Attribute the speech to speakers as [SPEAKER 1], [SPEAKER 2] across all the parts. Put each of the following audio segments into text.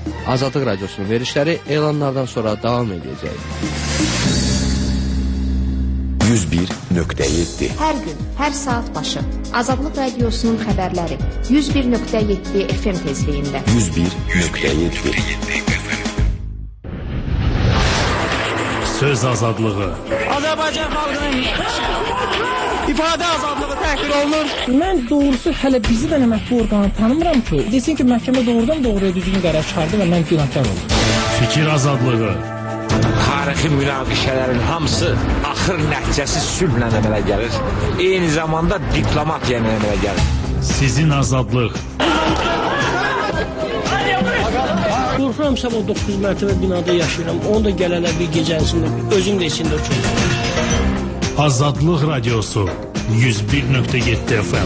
[SPEAKER 1] Azadlıq Radiosunun verilişləri elanlardan sonra davam edəcək.
[SPEAKER 2] 101.7
[SPEAKER 3] Hər gün, hər saat başı Azadlıq Radiosunun xəbərləri 101.7 FM tezliyində
[SPEAKER 2] 101.7
[SPEAKER 4] Söz azadlığı
[SPEAKER 5] Azərbaycan xalqının ifadə azadlığı təhqir olunur.
[SPEAKER 6] Mən doğrusu hələ bizi də əməkli orqanı tanımıram ki, desin ki, məhkəmə doğrudan doğruya düzgün qərar çıxardı və mən günahkar oldum.
[SPEAKER 4] Fikir azadlığı
[SPEAKER 7] Tarixi münaqişələrin hamısı axır nəticəsi sülhlə əmələ gəlir. Eyni zamanda diplomatiya ilə əmələ gəlir.
[SPEAKER 4] Sizin azadlıq
[SPEAKER 6] Qorxuram sabah 9 mərtəbə binada yaşayıram. Onu da gələnə bir gecəsində özüm də içində uçurum.
[SPEAKER 4] Azadlıq Radiosu 101.7 FM.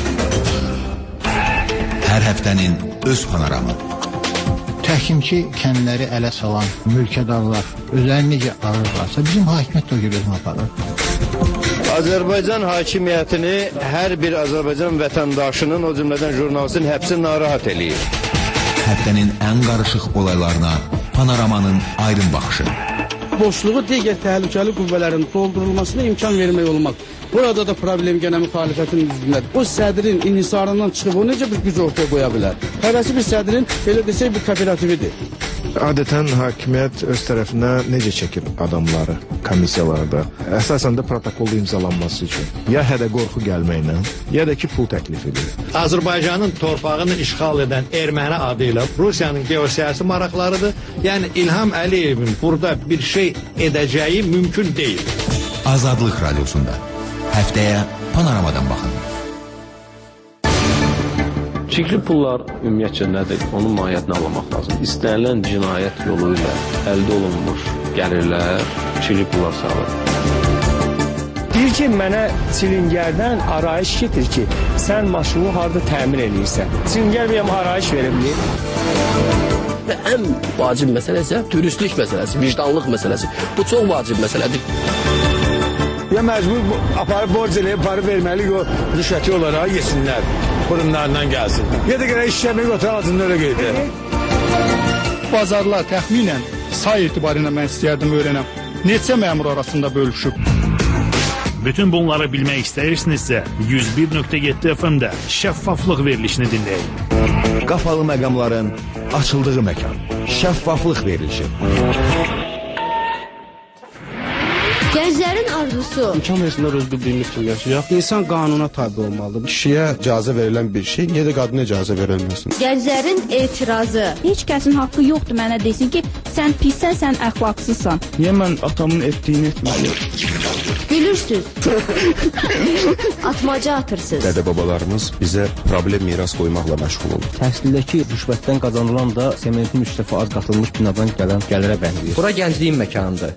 [SPEAKER 2] Hər həftənin öz panoramı.
[SPEAKER 8] Təhkimçi kəndləri ələ salan mülkədarlar özlərini necə ağırlarsa bizim hakimiyyət də o gibi özünü aparır.
[SPEAKER 9] Azərbaycan hakimiyyətini hər bir Azərbaycan vətəndaşının, o cümlədən jurnalistin həbsi narahat eləyir.
[SPEAKER 2] Həftənin ən qarışıq olaylarına panoramanın aydın baxışı.
[SPEAKER 10] Boşluğu digər təhlükəli qüvvələrin doldurulmasına imkan vermək olmaq. Burada da problem gənə müxalifətin üzründədir. O sədrin inhisarından çıxıb o necə bir güc ortaya qoya bilər? Həvəsi bir sədrin, belə desək, bir kooperatividir.
[SPEAKER 9] Adətən hakimiyyət öz tərəfinə necə çəkir adamları komissiyalarda? Əsasən də protokolda imzalanması üçün. Ya hədə qorxu gəlməklə, ya da ki pul təklif edir.
[SPEAKER 11] Azərbaycanın torpağını işğal edən erməni adı ilə Rusiyanın geosiyasi maraqlarıdır. Yəni İlham Əliyevin burada bir şey edəcəyi mümkün deyil.
[SPEAKER 2] Azadlıq Radiosunda həftəyə panoramadan baxın.
[SPEAKER 12] Çirkli pullar ümumiyyətcə nədir? Onun mahiyyətini anlamaq lazım. İstənilən cinayət yolu ilə əldə olunmuş gəlirlər çirkli pullar sağlar.
[SPEAKER 13] Deyir ki, mənə Çilingərdən arayış getir ki, sən maşını harada təmin edirsən. Çilingər bir arayış veribdir.
[SPEAKER 14] Və ən vacib məsələ isə dürüstlük məsələsi, vicdanlıq məsələsi. Bu çox vacib məsələdir.
[SPEAKER 11] Ya məcbur aparıb borc eləyib, parı verməli, rüşvəti olaraq yesinlər. Burunlarından gəlsin. Ya da görə işləmək otur ağzında öyle qeydir.
[SPEAKER 10] Bazarlar təxminən say etibarıyla mən istəyərdim öyrənəm. Neçə məmur arasında bölüşüb?
[SPEAKER 4] Bütün bunları bilmək istəyirsinizsə 101.7 FM-də şəffaflıq verilişini dinləyin.
[SPEAKER 2] Qapalı məqamların açıldığı məkan. Şəffaflıq verilişi.
[SPEAKER 3] Gənclərin arzusu
[SPEAKER 10] İmkan versinlər özgür bir üçün yaşayaq. İnsan qanuna tabi olmalıdır.
[SPEAKER 9] Kişiyə icazə verilən bir şey, niyə də qadına icazə verilməsin?
[SPEAKER 3] Gənclərin etirazı
[SPEAKER 15] Heç kəsin haqqı yoxdur mənə desin ki, sən pissən, sən əxlaqsızsan.
[SPEAKER 10] Niyə mən atamın etdiyini etməliyim?
[SPEAKER 3] Gülürsüz Atmaca atırsınız.
[SPEAKER 9] Dədə-babalarımız bizə problem miras qoymaqla məşğul olur.
[SPEAKER 6] Təhsildəki rüşvətdən qazanılan da sementin 3 dəfə az qatılmış binadan gələn gəlirə bənzəyir.
[SPEAKER 1] Bura gəncliyin məkanıdır.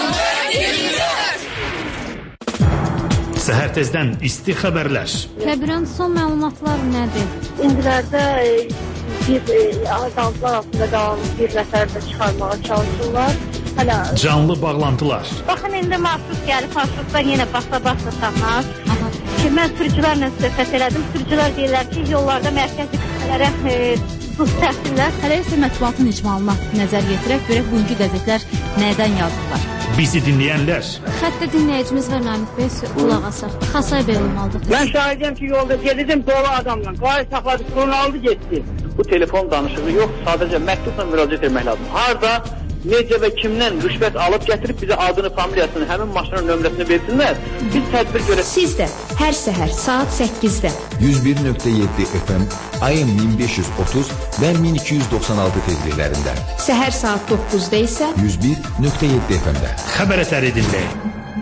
[SPEAKER 4] Səhər tezdən isti xəbərlər.
[SPEAKER 15] Xəbirən son məlumatlar nədir?
[SPEAKER 16] İndilərdə bir adamlar altında qalan bir nəfər də çıxarmağa çalışırlar.
[SPEAKER 4] Canlı bağlantılar.
[SPEAKER 16] Baxın, indi marşrut gəlib, marşrutda yenə basa-basa tapmaz. Ki, mən sürücülərlə söhbət elədim. Sürücülər deyirlər ki, yollarda mərkəzi qüvvələrə buz təhsillər.
[SPEAKER 15] Hələ isə mətbuatın icmalına nəzər yetirək, görək bugünkü qəzetlər nədən yazırlar.
[SPEAKER 4] Bizi dinləyənlər.
[SPEAKER 15] Xəttə dinləyicimiz var Namik Bey, qulaq asaq. Xasay Bey olmalıdır.
[SPEAKER 5] Mən şahidəm ki, yolda gedirdim dolu adamla. Qayı saxladı, kurunu aldı, getdi. Bu telefon danışığı yox, sadəcə məktubla müraciət etmək lazım. Harada, necə və kimdən rüşvət alıb gətirib bizə adını, familiyasını, həmin maşının nömrəsini versinlər. Biz tədbir görək.
[SPEAKER 3] Siz də hər səhər saat 8-də
[SPEAKER 2] 101.7 FM, AM 1530 və 1296 tezliklərində.
[SPEAKER 3] Səhər saat 9-da isə
[SPEAKER 2] 101.7 FM-də.
[SPEAKER 4] Xəbər əsəri dinləyin.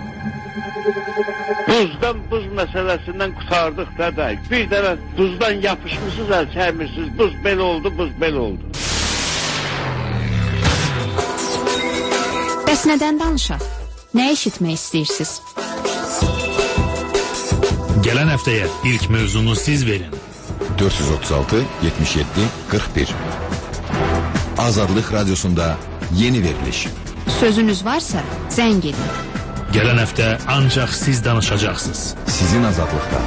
[SPEAKER 17] Buzdan buz məsələsindən qutardıq dədək. Bir dənə buzdan yapışmışsınız, əl çəkmirsiniz. Buz belə oldu, buz belə oldu.
[SPEAKER 15] Bəs nədən danışaq? Nə eşitmək istəyirsiniz?
[SPEAKER 4] Gələn həftəyə ilk mövzunu siz verin.
[SPEAKER 2] 436 77 41. Azadlıq Radiosunda yeni veriliş.
[SPEAKER 15] Sözünüz varsa zəng edin.
[SPEAKER 4] Gələn həftə ancaq siz danışacaqsınız.
[SPEAKER 2] Sizin azadlıqda.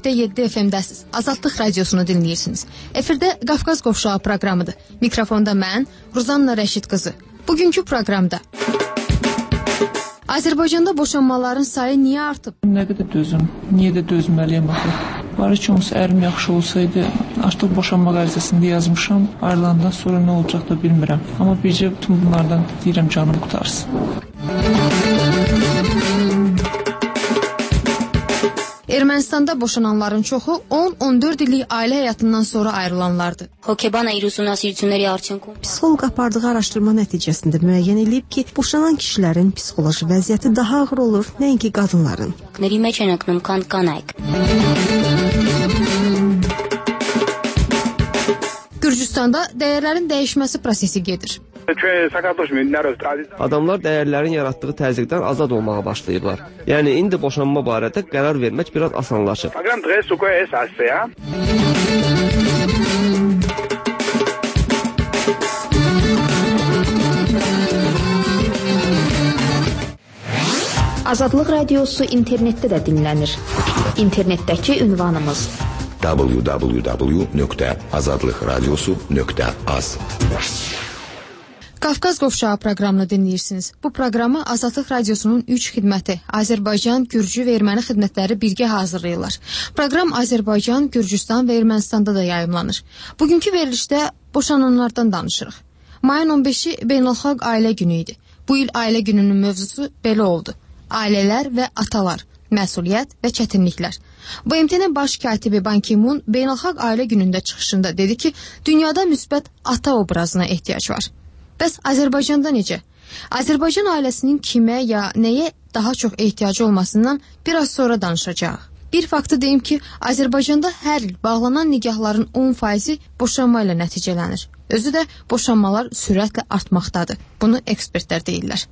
[SPEAKER 18] 101.7 FM-dəsiz. Azadlıq radiosunu dinləyirsiniz. Efirdə Qafqaz Qovşağı proqramıdır. Mikrofonda mən, Ruzanna Rəşid qızı. Bugünkü proqramda Azərbaycanda boşanmaların sayı niyə artıb?
[SPEAKER 19] Nə qədər dözüm, niyə də dözməliyəm axı? Bari ki, olsa ərim yaxşı olsaydı, artıq boşanma qarizəsində yazmışam, ayrılandan sonra nə olacaq da bilmirəm. Amma bircə bütün bunlardan deyirəm canım qutarsın.
[SPEAKER 18] Ermənistanda boşananların çoxu 10-14 illik ailə həyatından sonra ayrılanlardır.
[SPEAKER 20] Psixoloq apardığı araşdırma nəticəsində müəyyən edilib ki, boşanan kişilərin psixoloji vəziyyəti daha ağır olur, nəinki qadınların.
[SPEAKER 18] Gürcüstanda dəyərlərin dəyişməsi prosesi gedir.
[SPEAKER 21] Adamlar dəyərlərin yaratdığı təzyiqdən azad olmağa başlayıblar. Yəni, indi boşanma barədə qərar vermək biraz asanlaşır.
[SPEAKER 3] Azadlıq radiosu internetdə də dinlənir. İnternetdəki ünvanımız www.azadlıqradiosu.az.
[SPEAKER 18] Qafqaz Qovşağı proqramını dinləyirsiniz. Bu proqramı Azadlıq radiosunun 3 xidməti Azərbaycan, Gürcü və Erməni xidmətləri birgə hazırlayırlar. Proqram Azərbaycan, Gürcüstan və Ermənistanda da yayımlanır. Bugünkü verilişdə boşananlardan danışırıq. Mayın 15-i Beynəlxalq Ailə Günü idi. Bu il Ailə Gününün mövzusu belə oldu. Ailələr və atalar, məsuliyyət və çətinliklər. BMT-nin baş katibi Ban Ki-moon Beynəlxalq Ailə Günündə çıxışında dedi ki, dünyada müsbət ata obrazına ehtiyac var. Bəs Azərbaycanda necə? Azərbaycan ailəsinin kimə ya nəyə daha çox ehtiyacı olmasından biraz sonra danışacağıq. Bir faktı deyim ki, Azərbaycanda hər il bağlanan nikahların 10% boşanma ilə nəticələnir. Özü də boşanmalar sürətlə artmaqdadır. Bunu ekspertlər deyirlər.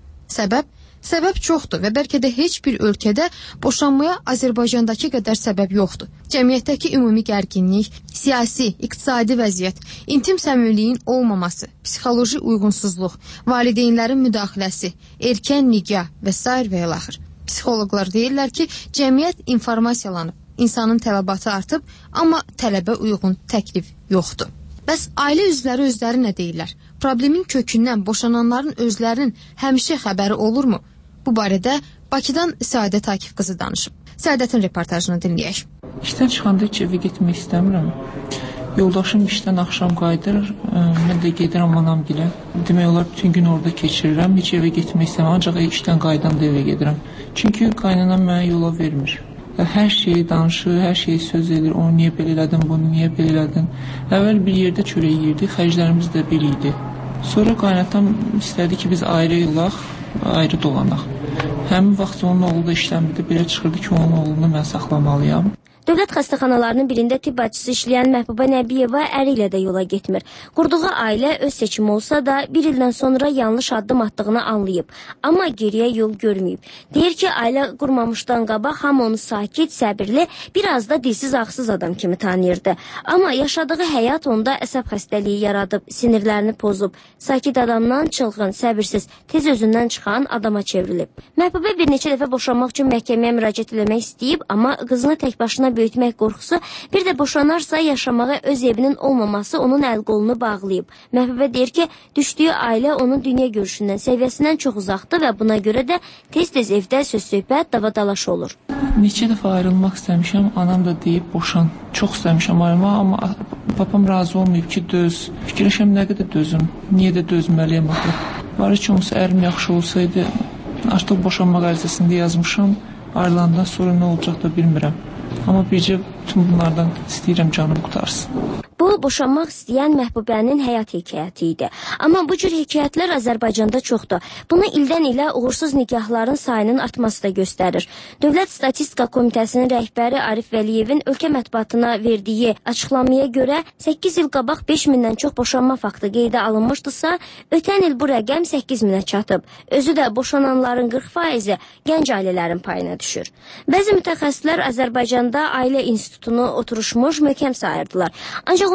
[SPEAKER 18] Səbəb çoxdur və bəlkə də heç bir ölkədə boşanmaya Azərbaycandakı qədər səbəb yoxdur. Cəmiyyətdəki ümumi gərginlik, siyasi, iqtisadi vəziyyət, intim səmimiliyin olmaması, psixoloji uyğunsuzluq, valideynlərin müdaxiləsi, erkən nikah və s. və ilaxır. Psixoloqlar deyirlər ki, cəmiyyət informasiyalanıb, insanın tələbatı artıb, amma tələbə uyğun təklif yoxdur. Bəs ailə üzvləri özləri nə deyirlər? Problemin kökündən boşananların özlərinin həmişə xəbəri olurmu? Bu barədə Bakıdan Səadət Akif qızı danışıb. Səadətin reportajını dinləyək.
[SPEAKER 19] İşdən çıxanda heç evə getmək istəmirəm. Yoldaşım işdən axşam qayıdır, mən də gedirəm anamgilə. Demək olar bütün gün orada keçirirəm, heç evə getmək istəmirəm, ancaq işdən qayıdan da evə gedirəm. Çünki qaynanam mənə yola vermir. Hər şeyi danışır, hər şeyi söz edir, onu niyə belə elədin, bunu niyə belə elədin. Əvvəl bir yerdə çörək yiyirdik, xərclərimiz də bir idi. Sonra qaynatam istədi ki, biz ayrı olaq, ayrı dolanaq. Həmin vaxt onun oğlu da işləmirdi, belə çıxırdı ki, onun oğlunu mən saxlamalıyam.
[SPEAKER 22] Dövlət xəstəxanalarının birində tibb bacısı işləyən Məhbuba Nəbiyeva əri ilə də yola getmir. Qurduğu ailə öz seçimi olsa da bir ildən sonra yanlış addım attığını anlayıb. Amma geriyə yol görməyib. Deyir ki, ailə qurmamışdan qabaq hamı onu sakit, səbirli, biraz da dilsiz ağsız adam kimi tanıyırdı. Amma yaşadığı həyat onda əsəb xəstəliyi yaradıb, sinirlərini pozub. Sakit adamdan çılğın, səbirsiz, tez özündən çıxan adama çevrilib. Məhbuba bir neçə dəfə boşanmaq üçün məhkəməyə müraciət etmək istəyib, amma qızını tək başına böyütmək qorxusu, bir də boşanarsa yaşamağa öz evinin olmaması onun əl-qolunu bağlayıb. Məhbuba deyir ki, düşdüyü ailə onun dünya görüşündən, səviyyəsindən çox uzaqdır və buna görə də tez-tez evdə söz-söhbət, davadalaş olur.
[SPEAKER 19] Neçə dəfə ayrılmaq istəmişəm, anam da deyib boşan. Çox istəmişəm ayrılmaq, amma papam razı olmayıb ki, döz. Fikirləşəm nə qədər dözüm, niyə də dözməliyəm axı. Bari ki, olsa ərim yaxşı olsaydı, artıq boşanma qarizəsində yazmışam, ayrılandan sonra nə olacaq da bilmirəm. Amma bircə bütün bunlardan istəyirəm canım qutarsın.
[SPEAKER 22] Bu, boşanmaq istəyən Məhbubənin həyat hekayəti idi. Amma bu cür hekayətlər Azərbaycanda çoxdur. Bunu ildən ilə uğursuz nikahların sayının artması da göstərir. Dövlət Statistika Komitəsinin rəhbəri Arif Vəliyevin ölkə mətbuatına verdiyi açıqlamaya görə 8 il qabaq 5000-dən çox boşanma faktı qeydə alınmışdısa, ötən il bu rəqəm 8000-ə çatıb. Özü də boşananların 40%-i gənc ailələrin payına düşür. Bəzi mütəxəssislər Azərbaycanda ailə institutunu oturuşmuş möhkəm sayırdılar. Ancaq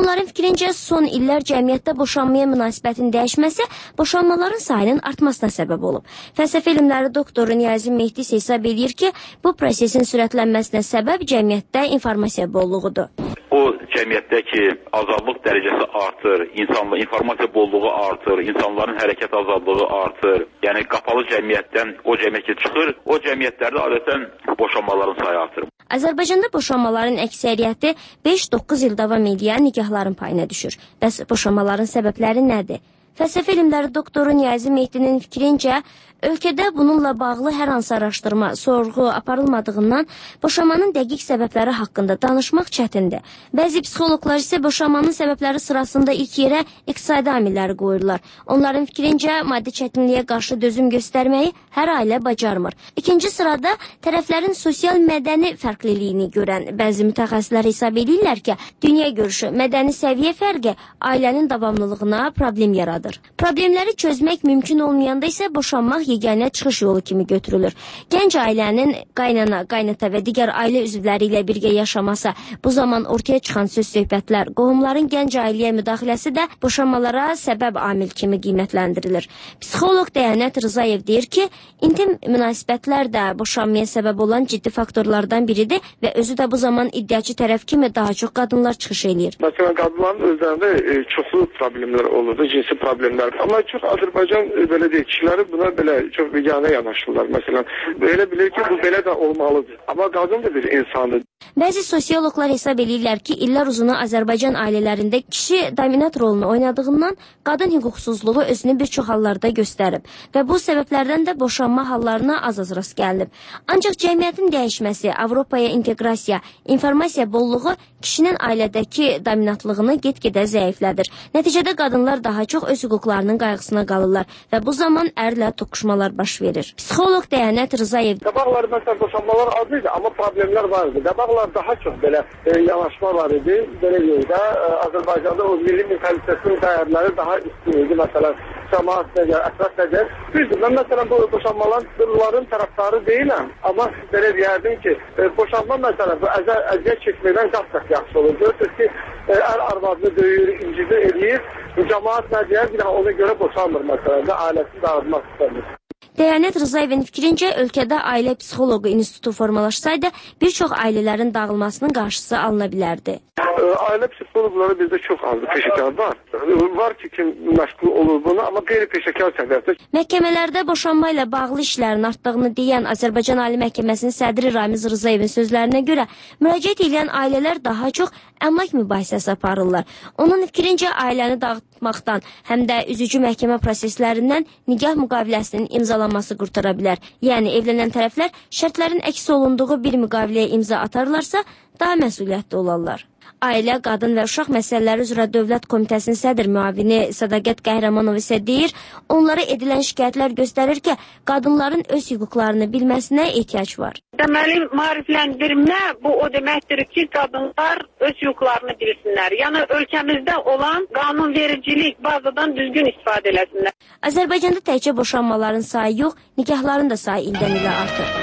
[SPEAKER 22] Psixoloqların fikrincə son illər cəmiyyətdə boşanmaya münasibətin dəyişməsi boşanmaların sayının artmasına səbəb olub. Fəlsəfə elmləri doktoru Niyazi Mehdi isə hesab edir ki, bu prosesin sürətlənməsinə səbəb cəmiyyətdə informasiya bolluğudur.
[SPEAKER 7] O cəmiyyətdəki azadlıq dərəcəsi artır, informasiya bolluğu artır, insanların hərəkət azadlığı artır. Yəni qapalı cəmiyyətdən o cəmiyyətə çıxır, o cəmiyyətlərdə adətən boşanmaların sayı artır.
[SPEAKER 22] Azərbaycanda boşanmaların əksəriyyəti 5-9 il davam edən nikahların payına düşür. Bəs boşanmaların səbəbləri nədir? Fəlsəfə elmləri doktoru Niyazi Mehdinin fikrincə, ölkədə bununla bağlı hər hansı araşdırma, sorğu aparılmadığından boşanmanın dəqiq səbəbləri haqqında danışmaq çətindir. Bəzi psixoloqlar isə boşanmanın səbəbləri sırasında ilk yerə iqtisadi amilləri qoyurlar. Onların fikrincə, maddi çətinliyə qarşı dözüm göstərməyi hər ailə bacarmır. İkinci sırada tərəflərin sosial-mədəni fərqliliyini görən bəzi mütəxəssislər hesab edirlər ki, dünya görüşü, mədəni səviyyə fərqi ailənin davamlılığına problem yaradır. Problemləri çözmək mümkün olmayanda isə boşanmaq yeganə çıxış yolu kimi götürülür. Gənc ailənin qaynana, qaynata və digər ailə üzvləri ilə birgə yaşaması, bu zaman ortaya çıxan söz-söhbətlər, qohumların gənc ailəyə müdaxiləsi də boşanmalara səbəb amil kimi qiymətləndirilir. Psixoloq Dəyanət Rzayev deyir ki, intim münasibətlər də boşanmaya səbəb olan ciddi faktorlardan biridir və özü də bu zaman iddiaçı tərəf kimi daha çox qadınlar çıxış eləyir.
[SPEAKER 8] Məsələn, qadınların özlərində çoxlu problemlər olurdu, cinsi problemlər. Amma çox Azərbaycan belə deyil, kişiləri buna belə çox biganə yanaşırlar. Məsələn, belə bilir ki, bu belə də olmalıdır. Amma qadın da bir insandır.
[SPEAKER 22] Bəzi sosioloqlar hesab edirlər ki, illər uzunu Azərbaycan ailələrində kişi dominant rolunu oynadığından qadın hüquqsuzluğu özünü bir çox hallarda göstərib və bu səbəblərdən də boşanma hallarına az-az rast gəlinib. Ancaq cəmiyyətin dəyişməsi, Avropaya inteqrasiya, informasiya bolluğu kişinin ailədəki dominantlığını get-gedə zəiflədir. Nəticədə qadınlar daha çox öz hüquqlarının qayğısına qalırlar və bu zaman ərlə toqquşmalar baş verir. Psixoloq Dəyanət Rzayev.
[SPEAKER 8] Qabaqlar məsələn boşanmalar az idi, amma problemlər var idi. Qabaqlar daha çox belə yanaşma var idi. Belə deyək də Azərbaycanda o milli mentalitetinin dəyərləri daha üstün idi. Məsələn, cəmaət necə, ətraf necə. Düzdür, mən məsələn bu boşanmaların tərəfdarı deyiləm, amma belə deyərdim ki, boşanma məsələn bu əziyyət çəkməkdən qat-qat yaxşı olur. Görürsünüz ki, arvadını döyür, incidir, eləyir. Cəmaət nə deyər, bir ona görə boşanmır məsələn də ailəsini dağıtmaq istəmir.
[SPEAKER 22] Dəyanət Rzayevi'nin fikrincə ölkədə ailə psixoloqu institutu formalaşsaydı bir çox ailələrin dağılmasının qarşısı alına bilərdi.
[SPEAKER 8] Ailə psixoloqları bizdə çox azdır, peşəkar var. Var ki, kim məşğul olur buna, amma qeyri-peşəkar səviyyədə.
[SPEAKER 22] Məhkəmələrdə boşanma ilə bağlı işlərin artdığını deyən Azərbaycan Ali Məhkəməsinin sədri Ramiz Rızayevin sözlərinə görə müraciət edən ailələr daha çox əmlak mübahisəsi aparırlar. Onun fikrincə ailəni dağıtmaqdan, həm də üzücü məhkəmə proseslərindən nikah müqaviləsinin imzalanması qurtara bilər. Yəni evlənən tərəflər şərtlərin əks olunduğu bir müqaviləyə imza atarlarsa daha məsuliyyətli olarlar. Ailə, Qadın və Uşaq Məsələləri üzrə Dövlət Komitəsinin sədr müavini Sədaqət Qəhrəmanov isə deyir, onlara edilən şikayətlər göstərir ki, qadınların öz hüquqlarını bilməsinə ehtiyac var.
[SPEAKER 23] Deməli, maarifləndirmə bu o deməkdir ki, qadınlar öz hüquqlarını bilsinlər. Yəni ölkəmizdə olan qanunvericilik bazadan düzgün istifadə eləsinlər.
[SPEAKER 22] Azərbaycanda təkcə boşanmaların sayı yox, nikahların da sayı ildən ilə artır.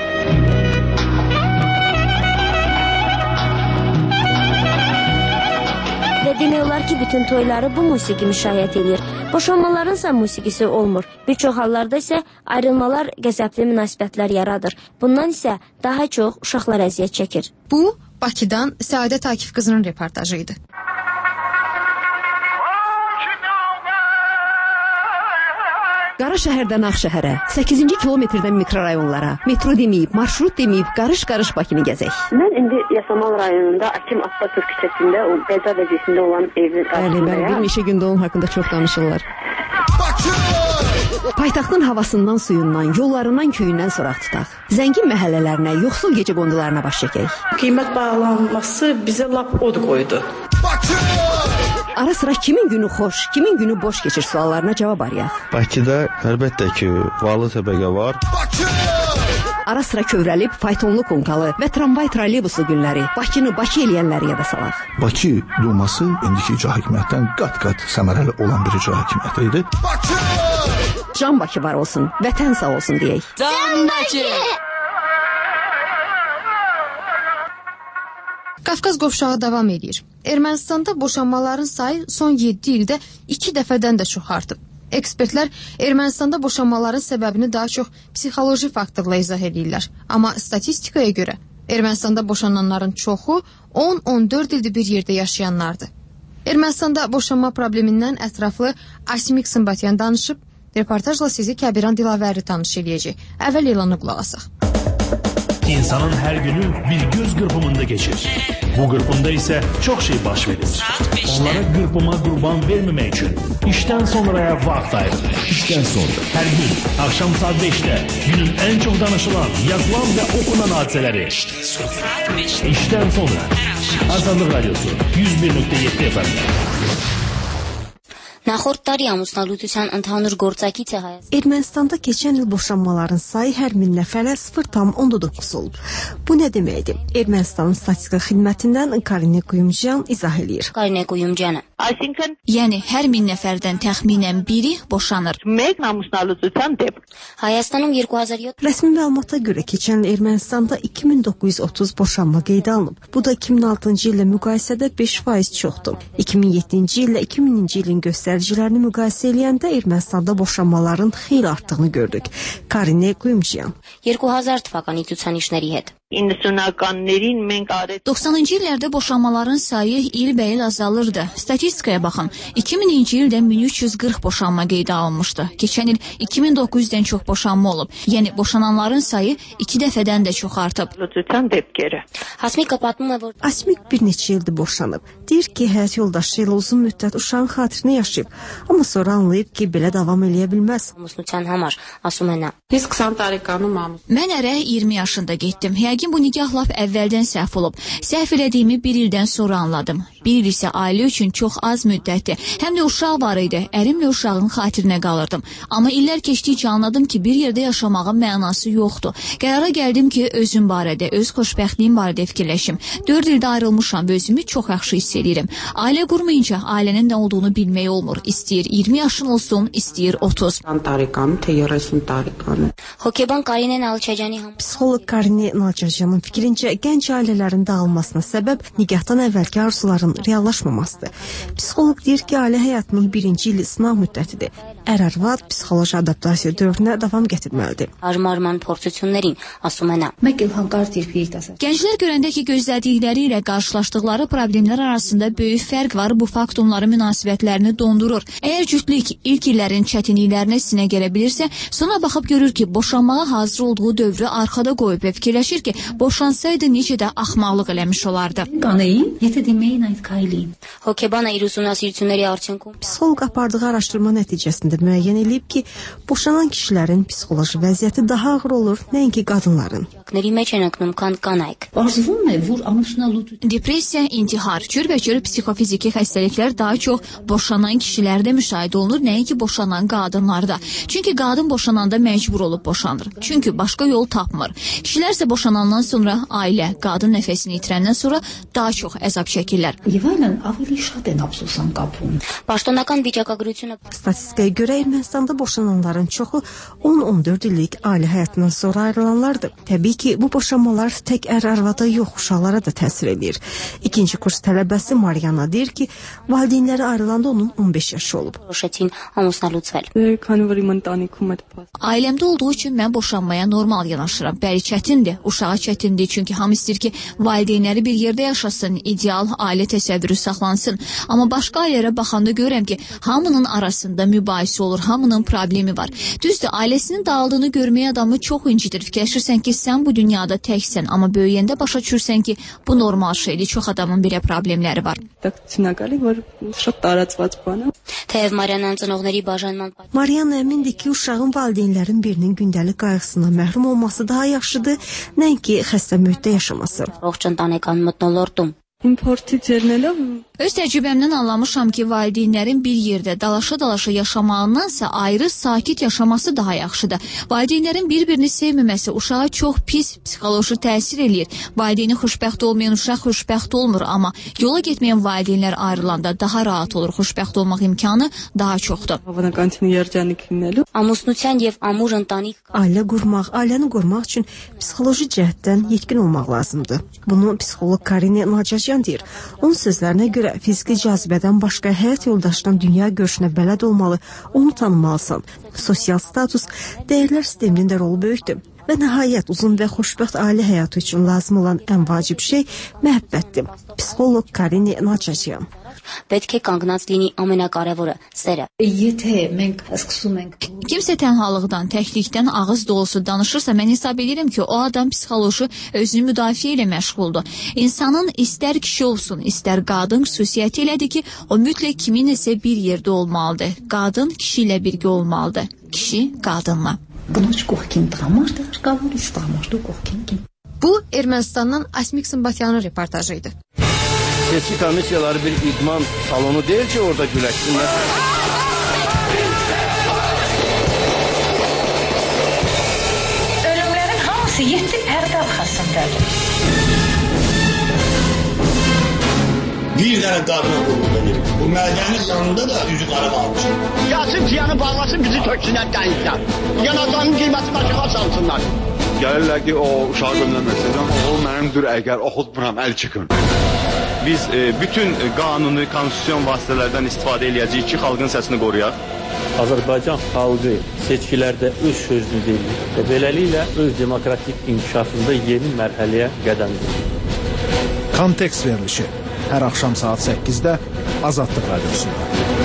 [SPEAKER 22] Və demək olar ki, bütün toyları bu musiqi müşayiət edir. Boşanmalarınsa musiqisi olmur. Bir çox hallarda isə ayrılmalar qəzəbli münasibətlər yaradır. Bundan isə daha çox uşaqlar əziyyət çəkir.
[SPEAKER 18] Bu, Bakıdan Səadət Akif qızının reportajı idi.
[SPEAKER 24] Qara şəhərdən Ağşəhərə, 8-ci kilometrdən mikrorayonlara, metro deməyib, marşrut deməyib, qarış-qarış Bakını gəzək.
[SPEAKER 25] Mən indi Yasamal rayonunda Akim Atatürk küçəsində o qəza vəziyyətində olan evin qarşısındayam.
[SPEAKER 24] Bəli, bir neçə gündə onun haqqında çox danışırlar. Paytaxtın havasından, suyundan, yollarından, köyündən soraq tutaq. Zəngin məhəllələrinə, yoxsul gecə qondularına baş çəkək.
[SPEAKER 25] Qiymət bağlanması bizə lap od qoydu.
[SPEAKER 24] Ara sıra kimin günü xoş, kimin günü boş keçir suallarına cavab arayaq.
[SPEAKER 26] Bakıda əlbəttə ki, varlı təbəqə var.
[SPEAKER 24] Ara sıra kövrəlib faytonlu konkalı və tramvay trolleybusu günləri Bakını Bakı eləyənləri yada salaq.
[SPEAKER 27] Bakı Duması indiki icra hakimiyyətdən qat-qat səmərəli olan bir icra hakimiyyəti idi.
[SPEAKER 24] Can Bakı var olsun, vətən sağ olsun deyək.
[SPEAKER 22] Can Bakı!
[SPEAKER 18] Qafqaz qovşağı davam edir. Ermənistanda boşanmaların sayı son 7 ildə 2 dəfədən də çox artıb. Ekspertlər Ermənistanda boşanmaların səbəbini daha çox psixoloji faktorla izah edirlər. Amma statistikaya görə Ermənistanda boşananların çoxu 10-14 ildir bir yerdə yaşayanlardır. Ermənistanda boşanma problemindən ətraflı Asmik Sımbatyan danışıb, reportajla sizi Kəbiran Dilavəri tanış edəcək. Əvvəl elana qulaq asaq.
[SPEAKER 4] İnsanın hər günü bir göz qırpımında geçir. Bu qırpımda isə çox şey baş verir. Onlara qırpıma qurban verməmək üçün işdən sonraya vaxt ayırır. İşdən sonra. Hər gün axşam saat 5-də günün ən çox danışılan, yazılan və okunan hadisələri. İşdən sonra. Azadlıq Radyosu 101.7 FM.
[SPEAKER 22] Նախորդ տարի ամուսնալուծության ընդհանուր գործակիցը Հայաստան։
[SPEAKER 20] Ermənistanda keçən il boşanmaların sayı hər 1000 nəfərə 0,9 olub. Bu nə deməkdir? Ermənistanın statistika xidmətindən Karine Kuyumcan izah edir.
[SPEAKER 22] Karine Kuyumcanı.
[SPEAKER 6] Yəni hər 1000 nəfərdən təxminən biri boşanır.
[SPEAKER 22] Hayəstanın 2007
[SPEAKER 20] Rəsmi məlumata görə keçən il Ermənistanda 2930 boşanma qeydə alınıb. Bu da 2006-cı illə müqayisədə 5% çoxdur. 2007-ci illə 2000-ci ilin göstəricilərini müqayisə eləyəndə Ermənistanda boşanmaların xeyli artdığını gördük. Karine Kuyumcan.
[SPEAKER 22] 2000 թվականի ցուցանիշների հետ
[SPEAKER 6] 90-ներին մենք 90-cı illərdə boşanmaların sayı ilbəil azalırdı. Statistikaya baxın. 2000-ci ildə 1340 boşanma qeydə alınmışdı. Keçən il 2900-dən çox boşanma olub. Yəni boşananların sayı 2 dəfədən də çox artıb.
[SPEAKER 20] Asmik bir neçə ildir boşanıb. Deyir ki, həyat yoldaşı ilə uzun müddət uşağın xatirinə yaşayıb. Amma sonra anlayıb ki, belə davam eləyə bilməz.
[SPEAKER 6] Mən ərə 20 yaşında getdim. Yəqin bu nikah lap əvvəldən səhv olub. Səhv elədiyimi bir ildən sonra anladım. Bir il isə ailə üçün çox az müddətdir. Həm də uşaq var idi. Ərimlə uşağın xatirinə qalırdım. Amma illər keçdikcə anladım ki, bir yerdə yaşamağın mənası yoxdur. Qərara gəldim ki, özüm barədə, öz xoşbəxtliyim barədə fikirləşim. 4 ildə ayrılmışam və özümü çox yaxşı hiss edirəm. Ailə qurmayınca ailənin nə olduğunu bilmək olmur. İstəyir 20 yaşın olsun, istəyir 30.
[SPEAKER 22] Hokəban Karine Nalçacanı.
[SPEAKER 20] Psixoloq Karine Nalçacanın fikrincə gənc ailələrin dağılmasına səbəb nikahdan əvvəlki arzuların reallaşmamasıdır. Psixoloq deyir ki, ailə həyatının birinci ili sınaq müddətidir. Ər-arvad psixoloji adaptasiya dövrünə davam gətirməlidir.
[SPEAKER 6] Gənclər görəndə ki, gözlədikləri ilə qarşılaşdıqları problemlər arasında böyük fərq var, bu fakt onların münasibətlərini dondurur. Əgər cütlük ilk illərin çətinliklərinə sinə gələ bilirsə, sonra baxıb görür ki, boşanmağa hazır olduğu dövrü arxada qoyub və fikirləşir ki, boşansaydı necə də axmaqlıq eləmiş olardı.
[SPEAKER 20] Psixoloq apardığı araşdırma nəticəsində müəyyən edib ki, boşanan kişilərin psixoloji vəziyyəti daha ağır olur, nəinki qadınların.
[SPEAKER 6] Depressiya, intihar, cürbəcür psixofiziki xəstəliklər daha çox boşanan kişilərdə müşahidə olunur, nəinki boşanan qadınlarda. Çünki qadın boşananda məcbur olub boşanır. Çünki başqa yol tapmır. Kişilər isə boşanandan sonra ailə, qadın nəfəsini itirəndən sonra daha çox əzab çəkirlər.
[SPEAKER 20] Statistikaya görə Ermənistanda boşananların çoxu 10-14 illik ailə həyatından sonra ayrılanlardır. Təbii ki, bu boşanmalar tək ər-arvada yox, uşaqlara da təsir edir. İkinci kurs tələbəsi Mariana deyir ki, valideynləri ayrılanda onun 15 yaşı olub.
[SPEAKER 6] Ailəmdə olduğu üçün mən boşanmaya normal yanaşıram. Bəli, çətindir, uşağa çətindir, çünki hamı istəyir ki, valideynləri bir yerdə yaşasın, ideal ailə təsəvvürü saxlansın. Amma başqa ailələrə baxanda görürəm ki, hamının arasında mübahisə olur, hamının problemi var. Düzdür, ailəsinin dağıldığını görməyə adamı çox incidir. Fikirləşirsən ki, sən bu dünyada təksən, amma böyüyəndə başa düşürsən ki, bu normal şeydir, çox adamın belə problemləri var.
[SPEAKER 20] Mariana əmindir ki, uşağın valideynlərin birinin gündəlik qayğısından məhrum olması daha yaxşıdır, nəinki xəstə mühitdə yaşaması.
[SPEAKER 6] Öz təcrübəmdən anlamışam ki, valideynlərin bir yerdə dalaşa-dalaşa yaşamağındansa ayrı, sakit yaşaması daha yaxşıdır. Valideynlərin bir-birini sevməməsi uşağa çox pis psixoloji təsir eləyir. Valideyni xoşbəxt olmayan uşaq xoşbəxt olmur, amma yola getməyən valideynlər ayrılanda daha rahat olur, xoşbəxt olmaq imkanı daha çoxdur.
[SPEAKER 20] Ailə qurmaq, ailəni qurmaq üçün psixoloji cəhətdən yetkin olmaq lazımdır. Bunu psixoloq Karine Nalçacan Azərbaycan deyir. Onun sözlərinə görə fiziki cazibədən başqa həyat yoldaşının dünya görüşünə bələd olmalı, onu tanımalısan. Sosial status, dəyərlər sisteminin də rolu böyükdür. Və nəhayət uzun və xoşbəxt ailə həyatı üçün lazım olan ən vacib şey məhəbbətdir. Psixoloq Karini Naçacyan.
[SPEAKER 22] Պետք է կանգնած լինի ամենակարևորը՝ սերը։
[SPEAKER 6] Kimsə tənhalıqdan, təklikdən ağız dolusu danışırsa, mən hesab edirəm ki, o adam psixoloji özünü müdafiə ilə məşğuldur. İnsanın istər kişi olsun, istər qadın xüsusiyyəti elədir ki, o mütləq kiminləsə bir yerdə olmalıdır. Qadın kişi ilə birgə olmalıdır. Kişi qadınla.
[SPEAKER 18] Bu Ermənistandan Asmik Sımbatyanın reportajıydı.
[SPEAKER 21] Seçki komissiyaları bir idman salonu deyil ki, orada güləşsinlər.
[SPEAKER 1] Ölümlərin hamısı 7 pərdə arxasındadır.
[SPEAKER 9] Bir dənə qadına qulluq edir. Bu mədənin yanında da üzü qara qalmışım.
[SPEAKER 5] Gəlsin tiyanı bağlasın, bizi töksünlər dəyiklər. Yanacağının qiymətini aşağı salsınlar.
[SPEAKER 10] Gəlirlər ki, o uşağı göndərməsin. O mənimdir, əgər oxutmuram, əl çıxın. Biz bütün qanuni, konstitusyon vasitələrdən istifadə edəcəyik ki, xalqın səsini qoruyaq.
[SPEAKER 11] Azərbaycan xalqı seçkilərdə öz sözünü deyir və beləliklə öz demokratik inkişafında yeni mərhələyə qədəm qoyur.
[SPEAKER 27] Kontekst verilişi hər axşam saat 8-də Azadlıq Radiosunda.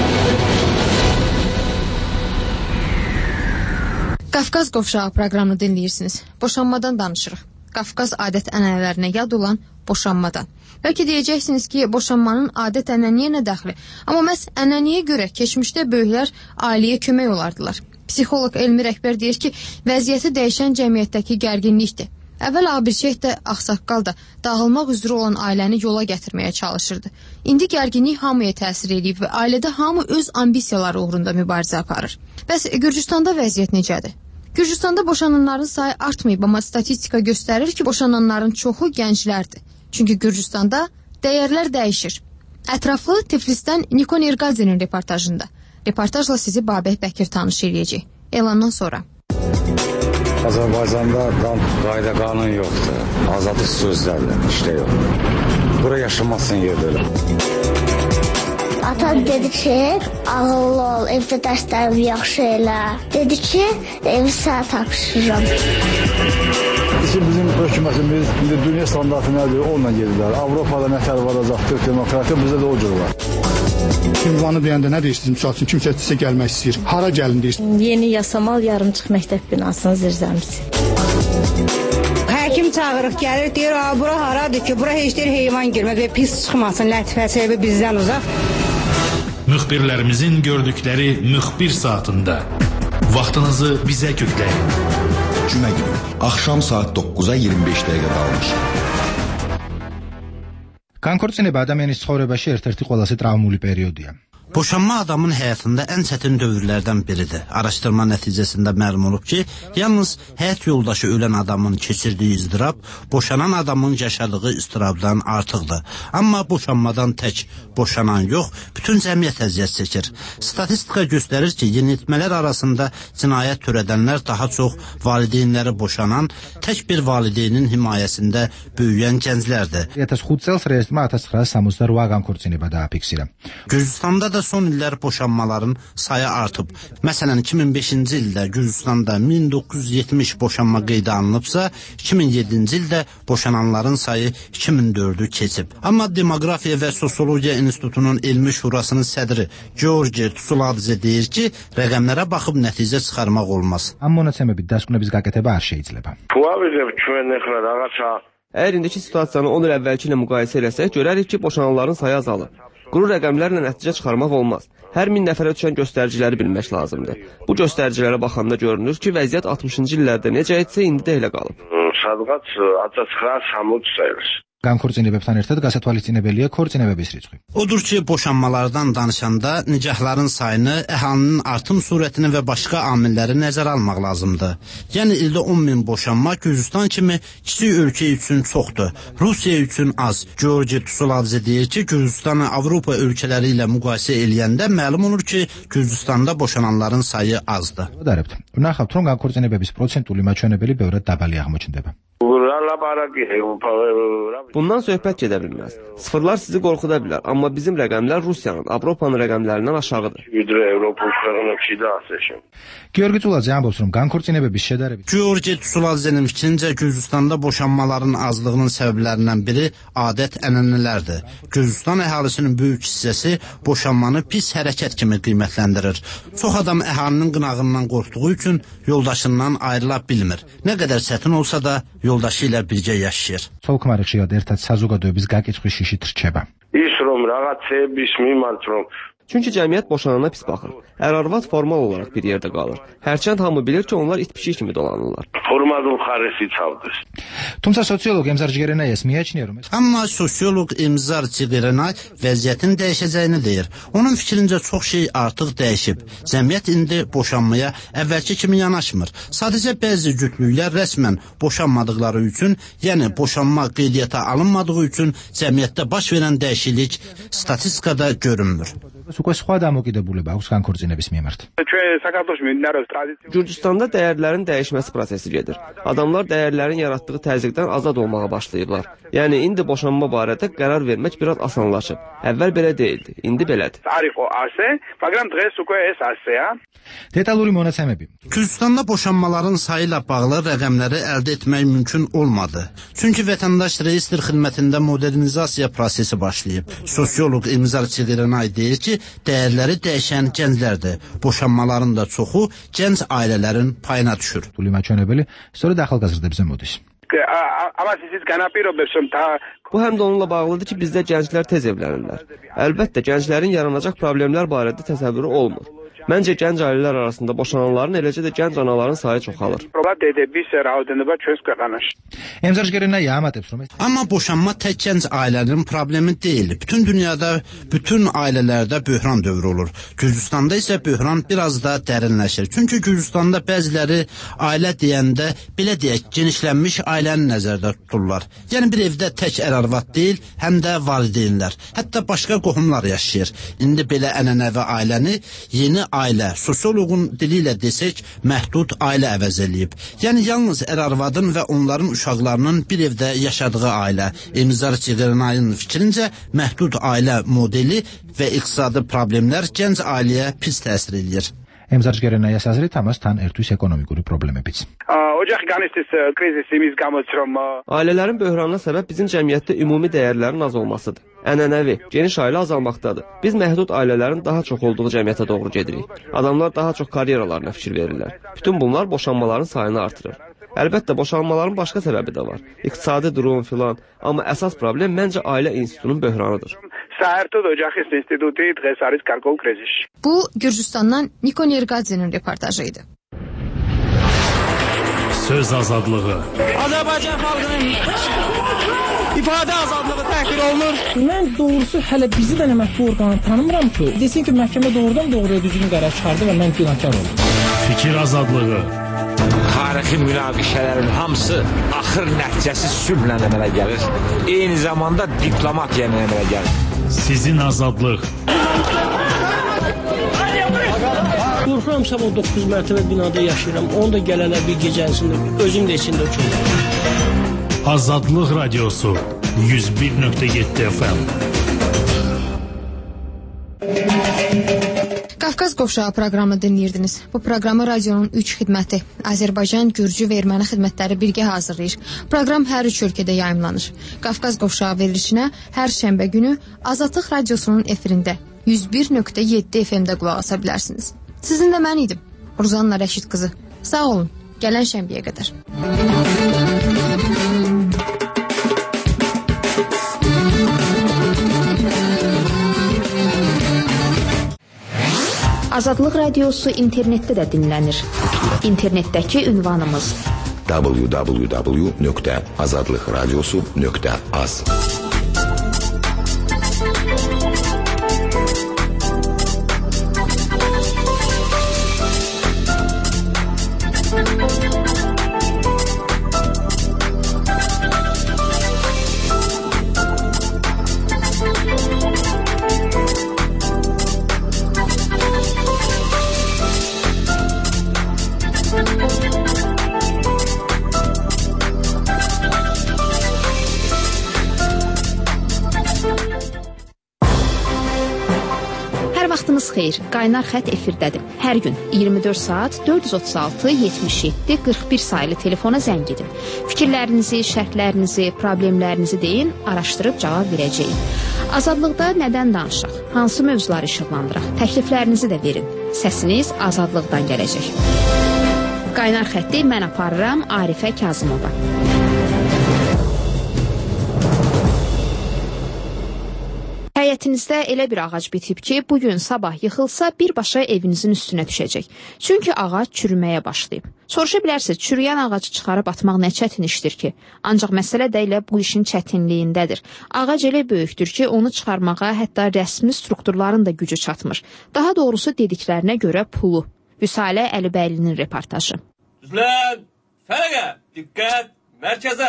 [SPEAKER 18] Qafqaz qovşağı proqramını dinləyirsiniz. Boşanmadan danışırıq. Qafqaz adət-ənənələrinə yad olan boşanmadan. Bəlkə deyəcəksiniz ki, boşanmanın adət-ənənəyə nə dəxli? Amma məhz ənənəyə görə keçmişdə böyüklər ailəyə kömək olardılar. Psixoloq Elmi Rəhbər deyir ki, vəziyyəti dəyişən cəmiyyətdəki gərginlikdir. Əvvəl Abirçək də, Ağsaqqal da dağılmaq üzrə olan ailəni yola gətirməyə çalışırdı. İndi gərginlik hamıya təsir edib və ailədə hamı öz ambisiyaları uğrunda mübarizə aparır. Bəs Gürcüstanda vəziyyət necədir? Gürcüstanda boşananların sayı artmayıb, amma statistika göstərir ki, boşananların çoxu gənclərdir. Çünki Gürcüstanda dəyərlər dəyişir. Ətraflı Tiflisdən Nikon Erqadzinin reportajında. Reportajla sizi Babək Bəkir tanış edəcək. Elandan sonra.
[SPEAKER 12] Azərbaycanda qayda qanun yoxdur. Azadlıq sözlərlə işdə yox. Bura yaşamazsın yerdə elə.
[SPEAKER 13] Ata dedi ki, ağıllı ol, evdə dərslərimi yaxşı elə. Dedi ki, evi sənə tapşırıram.
[SPEAKER 27] Bizim hökumətimiz indi dünya standartı nədir? Onunla gedirlər. Avropada nətər var, azadlıq, demokratiya, bizdə də o cür var. Ünvanı deyəndə nə deyirsiniz? Misal üçün kimsə sizə gəlmək istəyir. Hara gəlin deyirsiniz?
[SPEAKER 1] Yeni Yasamal yarımçıq məktəb binasının zirzəmisi.
[SPEAKER 14] Həkim çağırıq, gəlir, deyir, bura haradır ki, bura heç deyir heyvan girməz və pis çıxmasın, lətifəsi bizdən uzaq.
[SPEAKER 4] Müxbirlərimizin gördükləri müxbir saatında vaxtınızı bizə kökləyin.
[SPEAKER 2] Cümə günü, axşam saat 9-a 25 dəqiqə qalmış.
[SPEAKER 27] Konkursiya bədamənis ცხოვრებაში ერთ-ერთი ყველაზე ტრაუმული პერიოდია.
[SPEAKER 28] Boşanma adamın həyatında ən çətin dövrlərdən biridir. Araşdırma nəticəsində məlum olub ki, yalnız həyat yoldaşı ölən adamın keçirdiyi izdirab, boşanan adamın yaşadığı izdirabdan artıqdır. Amma boşanmadan tək boşanan yox, bütün cəmiyyət əziyyət çəkir. Statistika göstərir ki, yeniyetmələr arasında cinayət törədənlər daha çox valideynləri boşanan, tək bir valideynin himayəsində böyüyən gənclərdir.
[SPEAKER 27] 2005 წელს რეესტმა 1968 განქორწინება დააფიქსირა.
[SPEAKER 28] Gürcüstanda da son illər boşanmaların sayı artıb. Məsələn, 2005-ci ildə Gürcüstanda 1970 boşanma qeydə alınıbsa, 2007-ci ildə boşananların sayı 2004-ü keçib. Amma Demografiya və Sosiologiya İnstitutunun elmi şurasının sədri Georgi Tsuladze deyir ki, rəqəmlərə baxıb nəticə çıxarmaq olmaz.
[SPEAKER 27] Am მონაცემებით დასკვნების გაკეთება არ შეიძლება.
[SPEAKER 21] Əgər indiki situasiyanı 10 il əvvəlki ilə müqayisə eləsək, görərik ki, boşananların sayı azalır. Quru rəqəmlərlə nəticə çıxarmaq olmaz. Hər 1000 nəfərə düşən göstəriciləri bilmək lazımdır. Bu göstəricilərə baxanda görünür ki, vəziyyət 60-cı illərdə necə etsə, indi də elə qalıb.
[SPEAKER 27] განქორწინებებთან ერთად გასათვალისწინებელია ქორწინებების რიცხვი.
[SPEAKER 28] Odur ki, boşanmalardan danışanda nicahların sayını, əhalinin artım sürətini və başqa amilləri nəzərə almaq lazımdır. Yəni ildə 10.000 boşanma Gürcüstan kimi kiçik ölkə üçün çoxdur. Rusiya üçün az. Georgi Tsuladze deyir ki, Gürcüstanı Avropa ölkələri ilə müqayisə eləyəndə məlum olur ki, Gürcüstanda boşananların sayı azdır.
[SPEAKER 27] Ვნახავთ, რომ განქორწინებების პროცენტული მაჩვენებელი ბევრად დაბალი აღმოჩნდება.
[SPEAKER 21] Bundan söhbət gedə bilməz. Sıfırlar sizi qorxuda bilər, amma bizim rəqəmlər Rusiyanın, Avropanın rəqəmlərindən aşağıdır.
[SPEAKER 3] Georgi Tsuladzyan bolsun, qankurçinəbə bir şeylər.
[SPEAKER 28] Georgi Tsuladzyanın fikrincə Gürcüstanda boşanmaların azlığının səbəblərindən biri adət-ənənələrdir. Gürcüstan əhalisinin böyük hissəsi boşanmanı pis hərəkət kimi qiymətləndirir. Çox adam əhalinin qınağından qorxduğu üçün yoldaşından ayrıla bilmir. Nə qədər çətin olsa da yoldaşı ilə birgə yaşayır.
[SPEAKER 3] Solkmarıq şiyad ertət sazuqa döbiz qaqıçqı şişi trçəbə.
[SPEAKER 21] Çünki cəmiyyət boşanana pis baxır. Ər-arvad formal olaraq bir yerdə qalır. Hərçənd hamı bilir ki, onlar it-pişik kimi dolanırlar.
[SPEAKER 28] Amma sosioloq İmzar Çiğirenay vəziyyətin dəyişəcəyini deyir. Onun fikrincə çox şey artıq dəyişib. Cəmiyyət indi boşanmaya əvvəlki kimi yanaşmır. Sadəcə bəzi cütlüklər rəsmən boşanmadıqları üçün, yəni boşanma qeydiyyata alınmadığı üçün cəmiyyətdə baş verən dəyişiklik statistikada görünmür.
[SPEAKER 21] Gürcüstanda dəyərlərin dəyişməsi prosesi gedir. Adamlar dəyərlərin yaratdığı təzyiqdən azad olmağa başlayıblar. Yəni, indi boşanma barədə qərar vermək biraz asanlaşıb. Əvvəl belə deyildi, indi belədir.
[SPEAKER 28] Gürcüstanda boşanmaların sayı ilə bağlı rəqəmləri əldə etmək mümkün olmadı. Çünki vətəndaş reestr xidmətində modernizasiya prosesi başlayıb. Sosioloq İmzar Çiğirenay deyir ki, dəyərləri dəyişən gənclərdir. Boşanmaların da çoxu gənc ailələrin payına düşür.
[SPEAKER 21] Bu həm də onunla bağlıdır ki, bizdə gənclər tez evlənirlər. Əlbəttə, gənclərin yaranacaq problemlər barədə təsəvvürü olmur. Məncə gənc ailələr arasında boşananların, eləcə də gənc anaların sayı çoxalır.
[SPEAKER 28] Amma boşanma tək gənc ailənin problemi deyil. Bütün dünyada, bütün ailələrdə böhran dövrü olur. Gürcüstanda isə böhran biraz da dərinləşir. Çünki Gürcüstanda bəziləri ailə deyəndə, belə deyək, genişlənmiş ailəni nəzərdə tuturlar. Yəni bir evdə tək ər-arvad deyil, həm də valideynlər. Hətta başqa qohumlar yaşayır. İndi belə ənənəvi ailəni yeni ailə, sosioloqun dili ilə desək, məhdud ailə əvəz eləyib. Yəni, yalnız ər-arvadın və onların uşaqlarının bir evdə yaşadığı ailə. İmzar Çiğirenayın fikrincə, məhdud ailə modeli və iqtisadi problemlər gənc ailəyə pis təsir edir.
[SPEAKER 3] Emzar Çiğirenaya səzri təmas tan ertüs ekonomikuri probleməbiz.
[SPEAKER 21] Ailələrin böhranına səbəb bizim cəmiyyətdə ümumi dəyərlərin az olmasıdır. Ənənəvi, geniş ailə azalmaqdadır. Biz məhdud ailələrin daha çox olduğu cəmiyyətə doğru gedirik. Adamlar daha çox karyeralarına fikir verirlər. Bütün bunlar boşanmaların sayını artırır. Əlbəttə, boşanmaların başqa səbəbi də var. İqtisadi durum filan. Amma əsas problem məncə ailə institutunun böhranıdır.
[SPEAKER 18] Bu, Gürcüstandan Nikon Yergadzinin reportajı idi.
[SPEAKER 4] Söz azadlığı.
[SPEAKER 7] Azərbaycan xalqının ifadə azadlığı təhqir olunur. Mən doğrusu hələ bizi də mətbu orqanı tanımıram ki, desin ki, məhkəmə doğrudan doğruya düzgün qərar çıxardı və mən günahkar oldum.
[SPEAKER 4] Fikir azadlığı.
[SPEAKER 8] Tarixi münaqişələrin hamısı axır nəticəsi sülhlə əmələ gəlir. Eyni zamanda diplomatiya ilə əmələ gəlir.
[SPEAKER 4] Sizin azadlıq.
[SPEAKER 7] Qorxuram, sabah 9 mərtəbə binada yaşayıram. Onu da gələnə bir gecəsində, özüm də içində uçurum.
[SPEAKER 4] Azadlıq Radiosu 101.7 FM.
[SPEAKER 18] Qafqaz Qovşağı proqramını dinləyirdiniz. Bu proqramı radionun 3 xidməti, Azərbaycan, Gürcü və Erməni xidmətləri birgə hazırlayır. Proqram hər 3 ölkədə yayımlanır. Qafqaz Qovşağı verilişinə hər şənbə günü Azadlıq Radiosunun efirində 101.7 FM-də qulaq asa bilərsiniz. Sizinlə mən idim, Ruzanna Rəşid qızı. Sağ olun, gələn şənbəyə qədər.
[SPEAKER 15] Azadlıq Radiosu internetdə də dinlənir. İnternetdəki ünvanımız
[SPEAKER 2] www.azadlıqradiosu.az
[SPEAKER 15] xeyir, Qaynar xətt efirdədir. Hər gün 24 saat 436 77 41 saylı telefona zəng edin. Fikirlərinizi, şərtlərinizi, problemlərinizi deyin, araşdırıb cavab verəcəyik. Azadlıqda nədən danışaq? Hansı mövzuları işıqlandıraq? Təkliflərinizi də verin. Səsiniz azadlıqdan gələcək. Qaynar xətti mən aparıram, Arifə Kazımova. Həyətinizdə elə bir ağac bitib ki, bugün sabah yıxılsa birbaşa evinizin üstünə düşəcək. Çünki ağac çürüməyə başlayıb. Soruşa bilərsiniz, çürüyən ağacı çıxarıb atmaq nə çətin işdir ki? Ancaq məsələ də elə bu işin çətinliyindədir. Ağac elə böyükdür ki, onu çıxarmağa hətta rəsmi strukturların da gücü çatmır. Daha doğrusu dediklərinə görə pulu. Vüsalə Əlibəylinin reportajı.
[SPEAKER 16] Düzlən, fərəqə, diqqət, mərkəzə.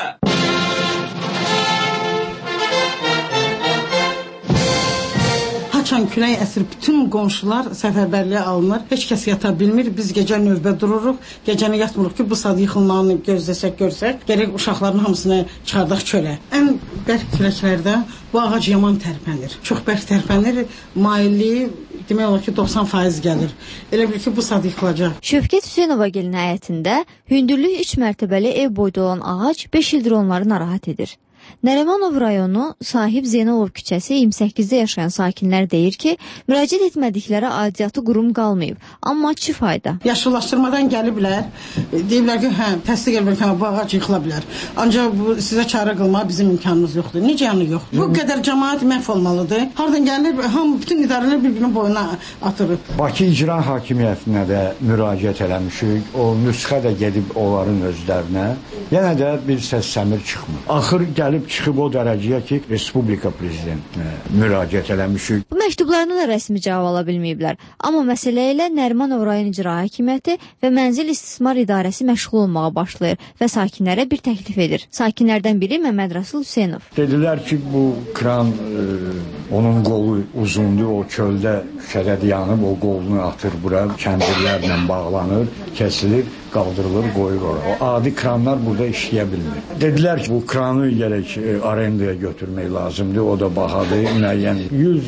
[SPEAKER 17] Haçan külək əsir, bütün qonşular səfərbərliyə alınır. Heç kəs yata bilmir. Biz gecə növbə dururuq. Gecəni yatmırıq ki, bu saat yıxılmağını gözləsək, görsək. Gərək uşaqların hamısını çıxardaq çölə. Ən bərk küləklərdə bu ağac yaman tərpənir. Çox bərk tərpənir. Mailliyi demək olar ki, 90% gəlir. Elə bil ki, bu saat yıxılacaq.
[SPEAKER 1] Şövkət Hüseynova gəlin həyətində hündürlüyü 3 mərtəbəli ev boyda olan ağac 5 ildir onları narahat edir. Nərəmanov rayonu sahib Zeynalov küçəsi 28-də yaşayan sakinlər deyir ki, müraciət etmədikləri aidiyyatı qurum qalmayıb, amma çi fayda.
[SPEAKER 17] Yaşıllaşdırmadan gəliblər, deyiblər ki, təsdiq ediblər ki, bu ağac yıxıla bilər. Ancaq bu, sizə çarə qılmağa bizim imkanımız yoxdur. Necə yanı yoxdur? Bu qədər cəmaət məhv olmalıdır. Hardan gəlir, bütün idarələr bir-birinin boyuna atırıb.
[SPEAKER 19] Bakı İcra Hakimiyyətinə də müraciət eləmişik, o nüsxə də gedib onların özlərinə. Yenə də bir səs-səmir çıxmır. Axır gəlib çıxıb o dərəcəyə ki, Respublika Prezidentinə müraciət eləmişik.
[SPEAKER 1] Bu məktublarına da rəsmi cavab ala bilməyiblər. Amma məsələ ilə Nərimanov rayon İcra Hakimiyyəti və Mənzil İstismar İdarəsi məşğul olmağa başlayır və sakinlərə bir təklif edir. Sakinlərdən biri Məmməd Rasul Hüseynov.
[SPEAKER 19] Dedilər ki, bu kran, onun qolu uzundur, o çöldə şərəd yanıb, o qolunu atır bura, kəndirlərlə bağlanır, kəsilir, qaldırılır, qoyur ora. O adi kranlar burada işləyə bilmir. Dedilər ki, bu kranı gərək arendaya götürmək lazımdır, o da bahadır, müəyyən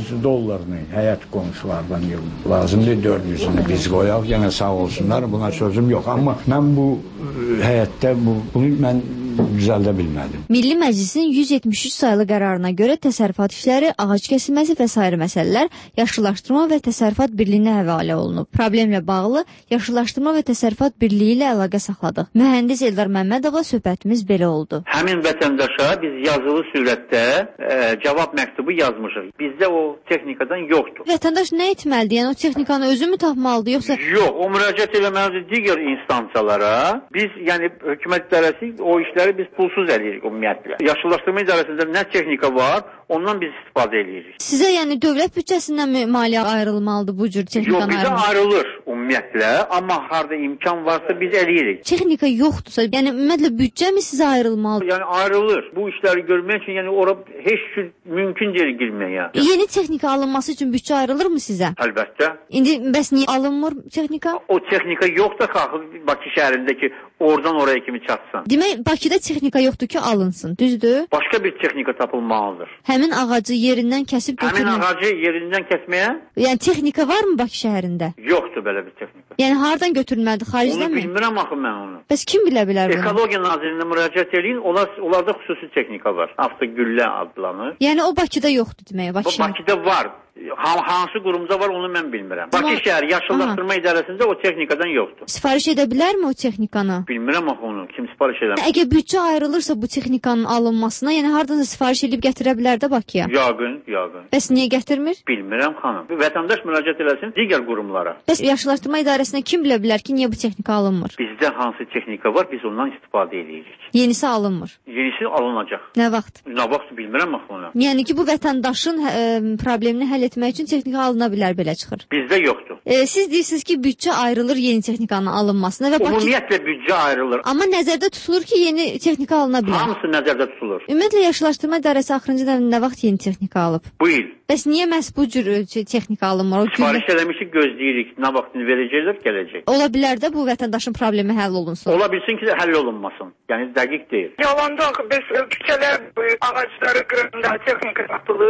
[SPEAKER 19] $100 həyət qonşulardan lazımdır, 400-ünü biz qoyaq, yenə sağ olsunlar, buna sözüm yox. Amma mən bu həyətdə bunu mən düzəldə bilmədim.
[SPEAKER 1] Milli Məclisin 173 sayılı qərarına görə təsərrüfat işləri, ağac kəsilməsi və sair məsələlər Yaşıllaşdırma və Təsərrüfat Birliyinə həvalə olunub. Problemlə bağlı Yaşıllaşdırma və Təsərrüfat Birliyi ilə əlaqə saxladıq. Mühəndis Eldar Məmmədovla söhbətimiz belə oldu.
[SPEAKER 5] Həmin vətəndaşa biz yazılı surətdə cavab məktubu yazmışıq. Bizdə o texnikadan yoxdur.
[SPEAKER 1] Vətəndaş nə etməlidir? Yəni o texnikanı özü mü tapmalıdır, yoxsa?
[SPEAKER 5] Yox, o müraciət eləməlidir digər instansiyalara. Biz, yəni hökumət idarəsi o işləri biz pulsuz eləyirik ümumiyyətlə. Yaşıllaşdırma idarəsində nə texnika var, ondan biz istifadə eləyirik.
[SPEAKER 1] Sizə yəni dövlət büdcəsindən mi maliyyə ayrılmalıdır bu cür texnikanın ayrılması?
[SPEAKER 5] Yox, bizə ayrılır ümumiyyətlə, amma harda imkan varsa biz eləyirik.
[SPEAKER 1] Texnika yoxdursa, yəni ümumiyyətlə büdcə mi sizə ayrılmalıdır?
[SPEAKER 5] Yəni ayrılır. Bu işləri görmək üçün yəni ora heç cür mümkün deyil girməyə.
[SPEAKER 1] Yeni texnika alınması üçün büdcə ayrılır mı sizə?
[SPEAKER 5] Əlbəttə.
[SPEAKER 1] İndi bəs niyə alınmır texnika?
[SPEAKER 5] O texnika yoxdur axı Bakı şəhərində ki, oradan oraya kimi çatsın.
[SPEAKER 1] Demək Bakıda texnika yoxdur ki, alınsın, düzdür?
[SPEAKER 5] Başqa bir texnika tapılmalıdır.
[SPEAKER 1] Həmin ağacı yerindən kəsib götürmək.
[SPEAKER 5] Həmin ağacı yerindən kəsməyə?
[SPEAKER 1] Yəni texnika varmı Bakı şəhərində?
[SPEAKER 5] Yoxdur belə bir texnika.
[SPEAKER 1] Yəni hardan götürülməlidir, xaricdən mi?
[SPEAKER 5] Onu bilmirəm axı mən onu.
[SPEAKER 1] Bəs kim bilə bilər bunu?
[SPEAKER 5] Ekologiya Nazirinə müraciət eləyin, onlarda xüsusi texnika var. Avtogüllə adlanır.
[SPEAKER 1] Yəni o Bakıda yoxdur demək,
[SPEAKER 5] Bakıda var. Hansı qurumda var onu mən bilmirəm. Bakı şəhər Yaşıllaşdırma İdarəsində o texnikadan yoxdur.
[SPEAKER 1] Sifariş edə bilərmi o texnikanı?
[SPEAKER 5] Bilmirəm axı onu. Kim sifariş edər?
[SPEAKER 1] Əgər büdcə ayrılırsa bu texnikanın alınmasına, yəni hardan da sifariş edib gətirə bilər də Bakıya?
[SPEAKER 5] Yaqın.
[SPEAKER 1] Bəs niyə gətirmir?
[SPEAKER 5] Bilmirəm xanım. Vətəndaş müraciət eləsin digər qurumlara.
[SPEAKER 1] Bəs Yaşıllaşdırma İdarəsinə kim bilə bilər ki, niyə bu texnika alınmır?
[SPEAKER 5] Bizdə hansı texnika var, biz ondan istifadə edirik.
[SPEAKER 1] Yenisi alınmır.
[SPEAKER 5] Yenisi alınacaq.
[SPEAKER 1] Nə vaxt?
[SPEAKER 5] Nə vaxt bilmirəm axı onu.
[SPEAKER 1] Yəni ki, bu vətəndaşın problemini həll etmək üçün texnika alına bilər, belə çıxır.
[SPEAKER 5] Bizdə yoxdur.
[SPEAKER 1] Siz deyirsiniz ki, büdcə ayrılır yeni texnikanın alınmasına və
[SPEAKER 5] ümumiyyətlə büdcə ayrılır.
[SPEAKER 1] Amma nəzərdə tutulur ki, yeni texnika alına bilər.
[SPEAKER 5] Hamısı nəzərdə tutulur.
[SPEAKER 1] Ümumiyyətlə Yaşıllaşdırma İdarəsi axırıncı dövrdə nə vaxt yeni texnika alıb?
[SPEAKER 5] Bu il.
[SPEAKER 1] Bəs niyə məhz bu cür texnika alınmır?
[SPEAKER 5] Sifariş eləmişik, gözləyirik. Nə vaxtını verəcəklər, gələcək.
[SPEAKER 1] Ola bilər də bu vətəndaşın problemi həll olunsun.
[SPEAKER 5] Ola bilsin ki, həll olunmasın. Yəni dəqiq deyil.
[SPEAKER 20] Yalanda biz küçələr ağacları qırında texnika satılır.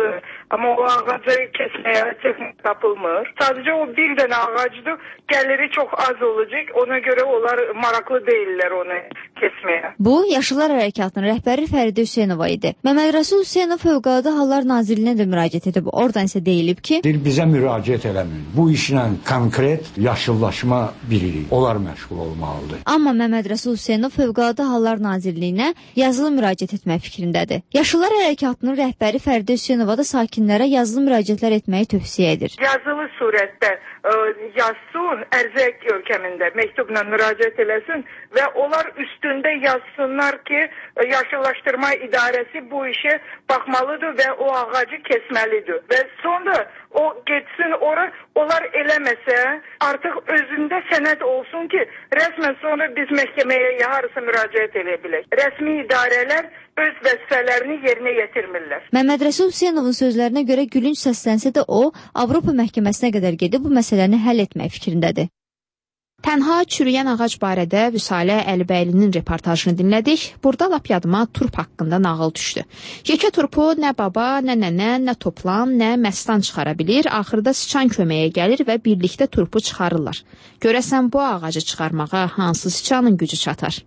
[SPEAKER 6] Amma o ağacı kesməyə texnik tapılmır. Sadəcə o bir dənə ağacdır, gəliri çox az olacaq. Ona görə onlar maraqlı deyirlər onu kesməyə.
[SPEAKER 1] Bu, Yaşlılar Hərəkatının rəhbəri Fəridə Hüseynova idi. Məmməd Rəsul Hüseynov Fövqəladə Hallar Nazirliyinə də müraciət edib. Oradan isə deyilib ki,
[SPEAKER 19] bizə müraciət eləmin. Bu işlə konkret yaşıllaşma birliyi, onlar məşğul olmalıdır.
[SPEAKER 1] Amma Məmməd Rəsul Hüseynov Fövqəladə Hallar Nazirliyinə yazılı müraciət etmək fikrindədir. Yaşlılar Hərəkatının rəhbəri Fəridə Hüseynova da sakinlərə yazılı müraciətlər etməyi tövsiyə edir.
[SPEAKER 6] Yazılı surətdə yazsın, ərizə görkəmində məktubla müraciət eləsin və onlar üstündə yazsınlar ki, yaşıllaşdırma idarəsi bu işə baxmalıdır və o ağacı kesməlidir. Və sonra o getsin ora, onlar eləməsə, artıq özündə sənəd olsun ki, rəsmən sonra biz məhkəməyə yarısı müraciət edə bilək. Rəsmi idarələr öz vəzifələrini yerinə yetirmirlər.
[SPEAKER 1] Məmməd Rəsul Hüseynovun sözlərinə görə gülünc səslənsə də o, Avropa məhkəməsinə qədər gedib bu məsələni həll etmək fikrindədir.
[SPEAKER 15] Tənha çürüyən ağac barədə Vüsalə Əlibəylinin reportajını dinlədik. Burada lap yadıma turp haqqında nağıl düşdü. Yekə turpu nə baba, nə nənə, nə toplam, nə məstan çıxara bilir. Axırda sıçan köməyə gəlir və birlikdə turpu çıxarırlar. Görəsən bu ağacı çıxarmağa hansı sıçanın gücü çatar?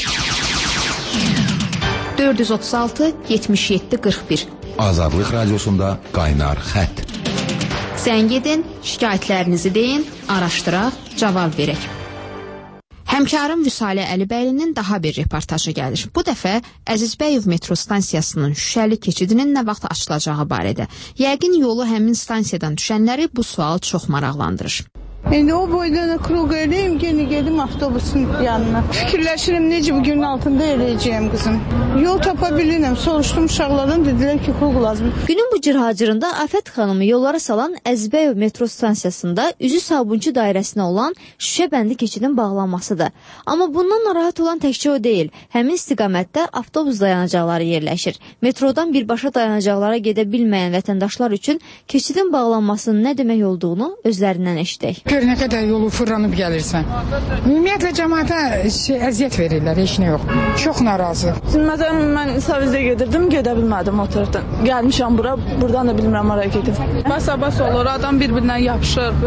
[SPEAKER 15] 436 77 41
[SPEAKER 2] Azadlıq Radiosunda qaynar xətt.
[SPEAKER 15] Zəng edin, şikayətlərinizi deyin, araşdıraq, cavab verək. Həmkarım Vüsalə Əlibəylinin daha bir reportajı gəlir. Bu dəfə Əzizbəyev metro stansiyasının Şüşəli keçidinin nə vaxt açılacağı barədə. Yəqin yolu həmin stansiyadan düşənləri bu sual çox maraqlandırır.
[SPEAKER 9] İndi o boydan kruq eləyim, yeni gedim avtobusun yanına. Fikirləşirəm necə bu günün altında eləyəcəyəm qızım. Yol tapa bilirəm, soruşdum uşaqlardan, dedilər ki, kruq lazım.
[SPEAKER 1] Günün bu cırhacırında Afət xanımı yollara salan Əzizbəyev metro stansiyasında üzü Sabunçu dairəsinə olan şüşə bəndi keçidin bağlanmasıdır. Amma bundan narahat olan təkcə o deyil. Həmin istiqamətdə avtobus dayanacaqları yerləşir. Metrodan birbaşa dayanacaqlara gedə bilməyən vətəndaşlar üçün keçidin bağlanmasının nə demək olduğunu özlərindən eşidək.
[SPEAKER 20] Gör nə qədər yolu fırlanıb gəlirsən. Ümumiyyətlə cəmaata əziyyət verirlər, heç nə yox. Çox narazı.
[SPEAKER 22] Məsələn, mən Savizdə gedirdim, gedə bilmədim o tərəfdən. Gəlmişəm bura, buradan da bilmirəm oraya gedim.
[SPEAKER 23] Bas-bas olur, adam bir-birindən yapışır,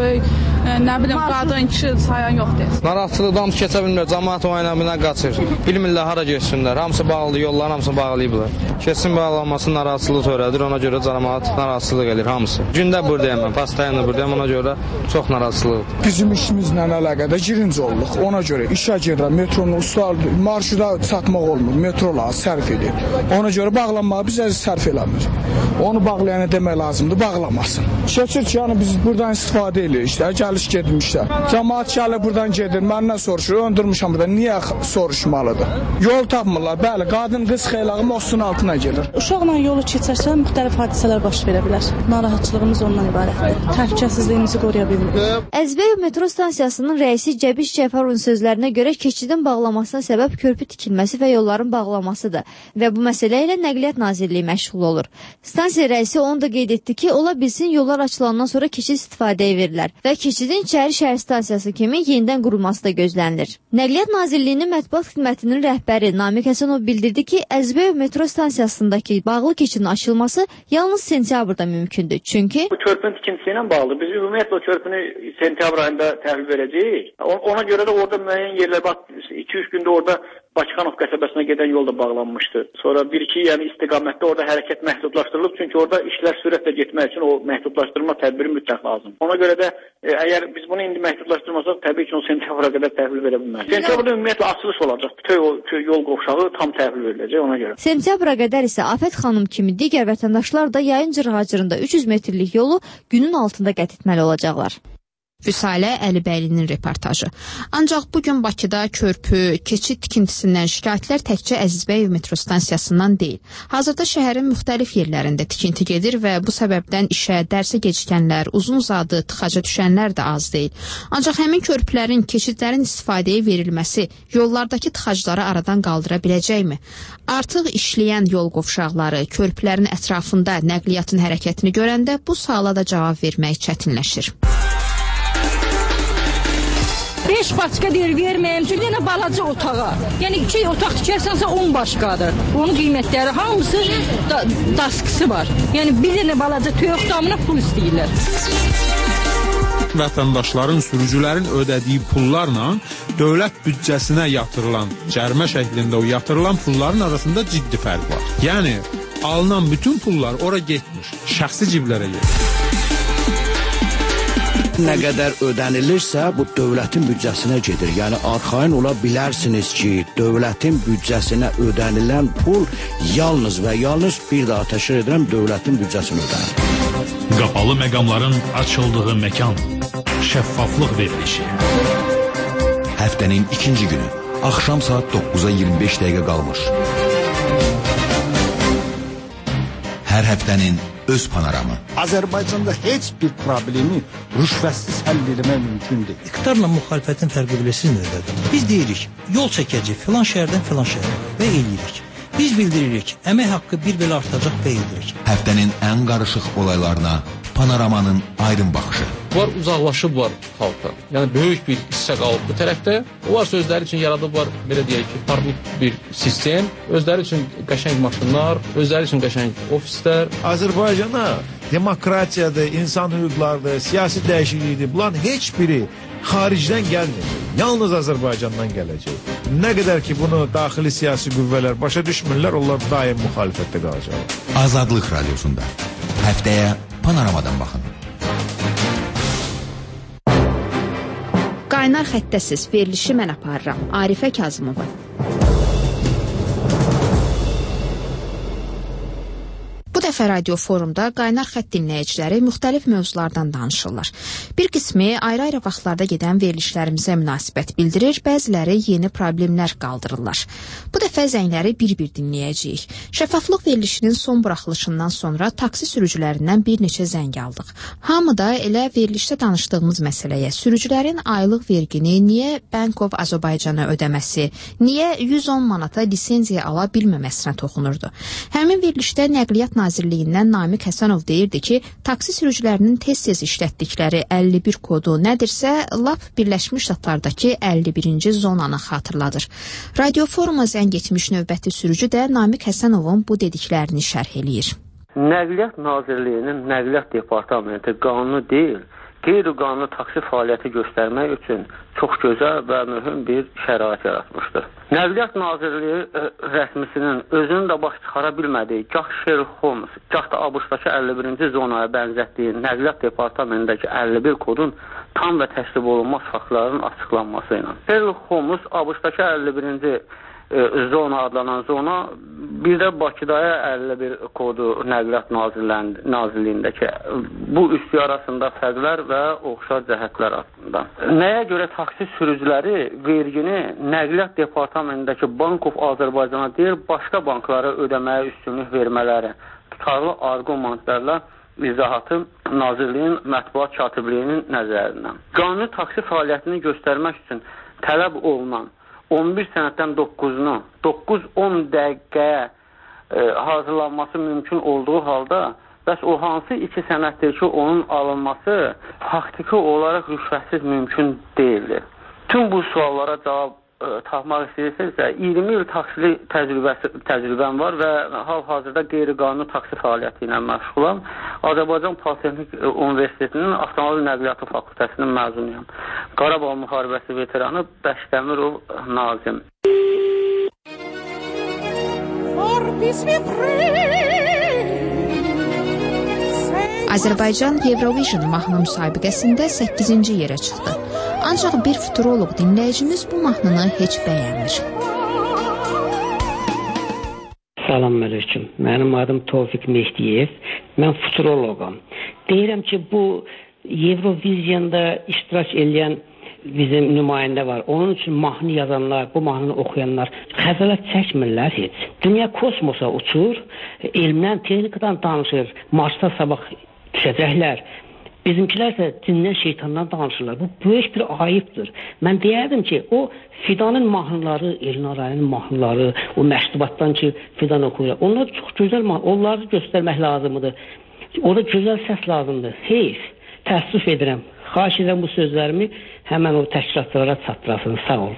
[SPEAKER 23] nə bilim, qadın, kişi sayan yoxdur.
[SPEAKER 24] Narahatçılıqdan keçə bilmir, cəmaat o ilə qaçır. Bilmirlər hara getsinlər, hamısı bağlı, yolların hamısı bağlayıblar. Keçsin bağlanması narahatçılıq törədir, ona görə cəmaat narahatçılıq edir hamısı. Gündə buradayım mən, pastayında buradayım, ona görə çox narahatçılıq.
[SPEAKER 20] Bizim işimizlə əlaqədə girinci olduq. Ona görə işə girirəm, metronun ustalıdır, marşıda çatmaq olmur, metrolar sərf edir. Ona görə bağlanmağı bizə sərf eləmir. Onu bağlayana demək lazımdır, bağlamasın. Keçir ki, yəni biz buradan istifadə edirik işte, gəliş gedmişlər. Cəmaat gəlir buradan gedir, məndən soruşur, öndürmüşəm burada, niyə soruşmalıdır? Yol tapmırlar, bəli, qadın qız xeylağı mostun altına gedir.
[SPEAKER 22] Uşaqla yolu keçərsə müxtəlif hadisələr baş verə bilər. Narahatçılığımız ondan ibarətdir. Təhlükəsizliyimizi qoruya bilmirik.
[SPEAKER 1] Əzizbəyev metro stansiyasının rəisi Cəbiş Cəfərovun sözlərinə görə keçidin bağlamasına səbəb körpü tikilməsi və yolların bağlamasıdır və bu məsələ ilə Nəqliyyat Nazirliyi məşğul olur. Stansiya rəisi onu da qeyd etdi ki, ola bilsin yollar açılandan sonra keçid istifadəyə verirlər və keçidin İçəri şəhər stansiyası kimi yenidən qurulması da gözlənilir. Nəqliyyat Nazirliyinin mətbuat xidmətinin rəhbəri Namiq Həsənov bildirdi ki, Əzizbəyev metro stansiyasındakı bağlı keçidin açılması yalnız sentyabrda mümkündür. Çünki
[SPEAKER 5] bu körpünün tikintisi ilə bağlı. Biz ümumiyyətlə o körpünü sentyabr ayında təhvil verəcəyik. Ona görə də orada müəyyən yerlər, bax 2-3 gündə orada Bakıxanov qəsəbəsinə gedən yol da bağlanmışdı. Sonra bir-iki istiqamətdə orada hərəkət məhdudlaşdırılıb. Çünki orada işlər sürətlə getmək üçün o məhdudlaşdırma tədbiri mütləq lazım. Ona görə də əgər biz bunu indi məhdudlaşdırmasaq, təbii ki, o sentyabra qədər təhvil verə bilmərik. Sentyabrda ümumiyyətlə açılış olacaq. Bütün yol qovşağı tam təhvil veriləcək ona görə.
[SPEAKER 1] Sentyabra qədər isə Afət xanım kimi digər vətəndaşlar da yayın cırhacırında 300 metrlik yolu günün altında qət etməli olacaqlar.
[SPEAKER 15] Vüsalə Əlibəylinin reportajı. Ancaq bugün Bakıda körpü, keçid tikintisindən şikayətlər təkcə Əzizbəyev metro stansiyasından deyil. Hazırda şəhərin müxtəlif yerlərində tikinti gedir və bu səbəbdən işə, dərsə gecikənlər, uzun-uzadı tıxaca düşənlər də az deyil. Ancaq həmin körpülərin, keçidlərin istifadəyə verilməsi yollardakı tıxacları aradan qaldıra biləcəkmi? Artıq işləyən yol qovşaqları, körpülərin ətrafında nəqliyyatın hərəkətini görəndə bu suala da cavab vermək çətinləşir.
[SPEAKER 10] 5 başqa deyir verməyim üçün yenə balaca otağa. Yəni 2 otaq tikərsənsə 10 başqadır. Onun qiymətləri hamısı daskısı var. Yəni bir dənə balaca toyuq damına pul istəyirlər.
[SPEAKER 11] Vətəndaşların, sürücülərin ödədiyi pullarla dövlət büdcəsinə yatırılan, cərimə şəklində o yatırılan pulların arasında ciddi fərq var. Yəni alınan bütün pullar ora getmiş, şəxsi ciblərə gedir.
[SPEAKER 12] Nə qədər ödənilirsə, bu dövlətin büdcəsinə gedir. Yəni, arxayın ola bilərsiniz ki, dövlətin büdcəsinə ödənilən pul yalnız və yalnız bir daha təşkil edirəm, dövlətin büdcəsinə ödənir.
[SPEAKER 4] Qapalı məqamların açıldığı məkan, şəffaflıq verilişi.
[SPEAKER 2] Həftənin ikinci günü, axşam saat 9-a 25 dəqiqə qalmış. Hər həftənin öz panoramı.
[SPEAKER 13] Azərbaycanda heç bir problemi rüşvətsiz həll etmək mümkün deyil.
[SPEAKER 14] İqtidarla müxalifətin fərqi bilirsiniz nədir? Biz deyirik, yol çəkəcək filan şəhərdən filan şəhərə və eləyirik. Biz bildiririk, əmək haqqı bir belə artacaq və eləyirik.
[SPEAKER 2] Həftənin ən qarışıq olaylarına panoramanın aydın baxışı.
[SPEAKER 25] Bunlar uzaqlaşıblar xalqdan. Yəni böyük bir hissə qalıb bu tərəfdə. Onlar özləri üçün yaradıblar, belə deyək ki, parlaq bir sistem, özləri üçün qəşəng maşınlar, özləri üçün qəşəng ofislər.
[SPEAKER 26] Azərbaycana demokratiyadır, insan hüquqlarıdır, siyasi dəyişiklikdir. Bunların heç biri xaricdən gəlmir. Yalnız Azərbaycandan gələcək. Nə qədər ki bunu daxili siyasi qüvvələr başa düşmürlər, onlar daim müxalifətdə qalacaq.
[SPEAKER 2] Azadlıq Radiosunda həftəyə panoramadan baxın.
[SPEAKER 15] Qaynar xəttəsiz verilişi mən aparıram. Arifə Kazımova. Bu dəfə radio forumda qaynar xətt dinləyiciləri müxtəlif mövzulardan danışırlar. Bir qismi ayrı-ayrı vaxtlarda gedən verilişlərimizə münasibət bildirir, bəziləri yeni problemlər qaldırırlar. Bu dəfə zəngləri bir-bir dinləyəcəyik. Şəffaflıq verilişinin son buraxılışından sonra taksi sürücülərindən bir neçə zəng aldıq. Hamı da elə verilişdə danışdığımız məsələyə, sürücülərin aylıq vergini niyə Bank of Azərbaycana ödəməsi, niyə 110 manata lisenziya ala bilməməsinə toxunurdu. Həmin verilişdə Nəqliyyat Nazirliyindən Namiq Həsənov deyirdi ki, taksi sürücülərinin tez-tez işlətdikləri 51 kodu nədirsə, lap Birləşmiş Ştatlardakı 51-ci zonanı xatırladır. Radio foruma zəng etmiş növbəti sürücü də Namiq Həsənovun bu dediklərini şərh eləyir.
[SPEAKER 27] Nəqliyyat Nazirliyinin Nəqliyyat Departamenti qanunu deyil, qeyri-qanuni taksi fəaliyyəti göstərmək üçün çox gözəl və mühüm bir şərait yaratmışdır. Nəqliyyat Nazirliyi rəsmisinin özünün də baş çıxara bilmədiyi, gah Sherlock Holmes, gah da ABŞ-dakı 51-ci zonaya bənzətdiyi Nəqliyyat Departamentindəki 51 kodun tam və təsdiq olunmaz faktlarının açıqlanması ilə. Sherlock Holmes ABŞ-dakı 51-ci zona adlanan zona, bir də Bakıdaya 51 kodu Nəqliyyat Nazirliyindəki bu üçlü arasında fərqlər və oxşar cəhətlər haqqında. Nəyə görə taksi sürücüləri vergini Nəqliyyat Departamentindəki Bank of Azərbaycana deyil, başqa banklara ödəməyə üstünlük vermələri tutarlı arqumentlərlə izahatı Nazirliyin mətbuat katibliyinin nəzərindən. Qanuni taksi fəaliyyətini göstərmək üçün tələb olunan 11 sənəddən 9-unu 9-10 dəqiqəyə hazırlanması mümkün olduğu halda, bəs o hansı 2 sənəddir ki, onun alınması faktiki olaraq rüşvətsiz mümkün deyildir. Tüm bu suallara cavab tapmaq istəyirsinizsə, 20 il taksi təcrübəm var və hal-hazırda qeyri-qanuni taksi fəaliyyəti ilə məşğulam. Azərbaycan Politexnik Universitetinin Avtomobil Nəqliyyatı Fakültəsinin məzunuyam. Qarabağ müharibəsi veteranı Bəşdəmirov Nazim.
[SPEAKER 15] Azərbaycan Eurovision mahnı müsabiqəsində 8-ci yerə çıxdı. Ancaq bir futuroloq dinləyicimiz bu mahnını heç bəyənmir.
[SPEAKER 29] Salam aleyküm. Mənim adım Tofiq Mehdiyev. Mən futuroloqam. Deyirəm ki, bu Eurovisionda iştirak edən bizim nümayəndə var. Onun üçün mahnı yazanlar, bu mahnını oxuyanlar xəcalət çəkmirlər heç. Dünya kosmosa uçur, elmdən, texnikadan danışır, Marsda sabah düşəcəklər. Bizimkilər isə cindən, şeytandan danışırlar. Bu böyük bir ayıbdır. Mən deyərdim ki, o Fidanın mahnıları, Elnarayın mahnıları, o məştubatdan ki, Fidan oxuyur. Onlar çox gözəl mahnı, onları göstərmək lazımdır. Orada gözəl səs lazımdır. Heyf, təəssüf edirəm. Xahiş edirəm bu sözlərimi həmən o təşkilatlara çatdırasınız. Sağ olun.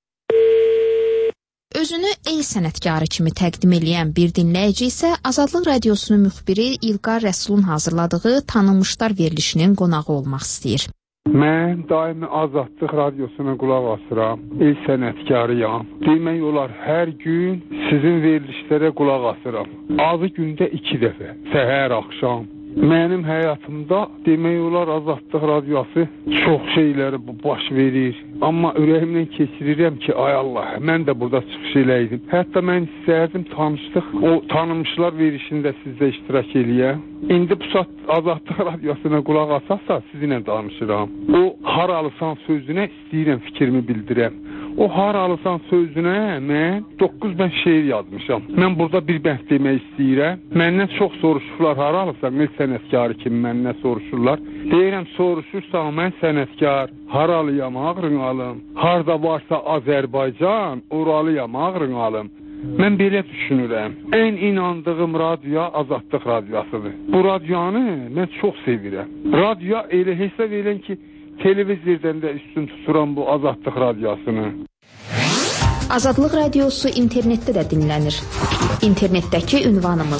[SPEAKER 15] Özünü el sənətkarı kimi təqdim edən bir dinləyici isə Azadlıq Radiosunun müxbiri İlqar Rəsulun hazırladığı Tanınmışlar verilişinin qonağı olmaq istəyir.
[SPEAKER 3] Mən daimi Azadlıq Radiosuna qulaq asıram, el sənətkarıyam. Demək olar hər gün sizin verilişlərə qulaq asıram. Azı gündə 2 dəfə, səhər, axşam. Mənim həyatımda demək olar Azadlıq Radiosu çox şeyləri baş verir. Amma ürəyimdən keçirirəm ki, ay Allah, mən də burada çıxış eləydim. Hətta mən istərdim tanışdıq, o tanınmışlar verilişində sizdə iştirak eləyəm. İndi bu saat Azadlıq Radiosuna qulaq asarsa sizinlə danışıram. O haralısan sözünə istəyirəm fikrimi bildirəm. O haralısan sözünə mən 9 bənd şeir yazmışam. Mən burada bir bənd demək istəyirəm. Məndən çox soruşurlar, haralısan, el sənətkarı kimi məndən soruşurlar. Deyirəm, soruşursan, mən sənətkar, haralıyam, ağrın alım. Harda varsa Azərbaycan, oralıyam, ağrın alım. Mən belə düşünürəm. Ən inandığım radyo Azadlıq Radiosudur. Bu radyonu mən çox sevirəm. Radyo elə hesab elən ki, televizordan da üstün tuturam bu Azadlıq Radiosunu.
[SPEAKER 15] Azadlıq Radiosu internetdə də dinlənir. İnternetdəki ünvanımız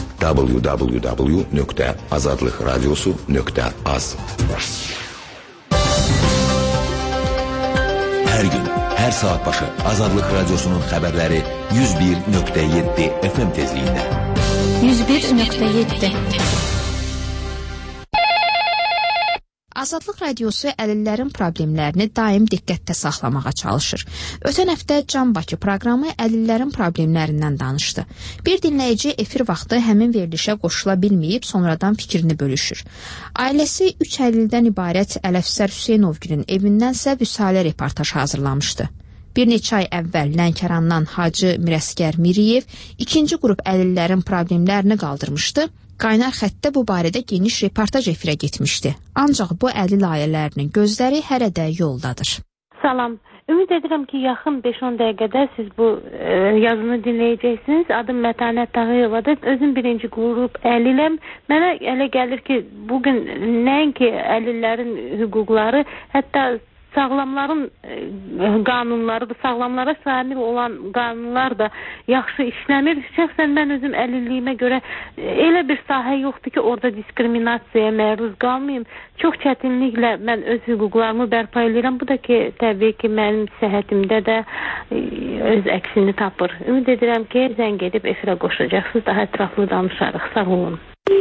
[SPEAKER 2] www.azadlıqradiosu.az. Hər gün, hər saat başı Azadlıq Radiosunun xəbərləri 101.7 FM tezliyində.
[SPEAKER 15] 101.7 Azadlıq Radiosu əlillərin problemlərini daim diqqətdə saxlamağa çalışır. Ötən həftə Can Bakı proqramı əlillərin problemlərindən danışdı. Bir dinləyici efir vaxtı həmin verilişə qoşula bilməyib, sonradan fikrini bölüşür. Ailəsi 3 əlildən ibarət Ələfsər Hüseynovgilin evindən isə Vüsalə reportaj hazırlamışdı. Bir neçə ay əvvəl Lənkərandan Hacı Mirəsgər Miriyev ikinci qrup əlillərin problemlərini qaldırmışdı. Qaynar xəttdə bu barədə geniş reportaj efirə getmişdi. Ancaq bu əlil ailələrinin gözləri hələ də yoldadır.
[SPEAKER 7] Salam. Ümid edirəm ki, yaxın 5-10 dəqiqədə siz bu yazını dinləyəcəksiniz. Adım Mətanət Tağıyevadır. Özüm birinci qrup əliləm. Mənə elə gəlir ki, bugün nəinki əlillərin hüquqları, hətta sağlamların qanunları da, sağlamlara şamil olan qanunlar da yaxşı işləmir. Şəxsən mən özüm əlilliyimə görə elə bir sahə yoxdur ki, orada diskriminasiyaya məruz qalmayım. Çox çətinliklə mən öz hüquqlarımı bərpa edirəm. Bu da ki, təbii ki, mənim səhhətimdə də öz əksini tapır. Ümid edirəm ki, zəng edib efirə qoşacaqsınız, daha ətraflı danışarıq. Sağ olun.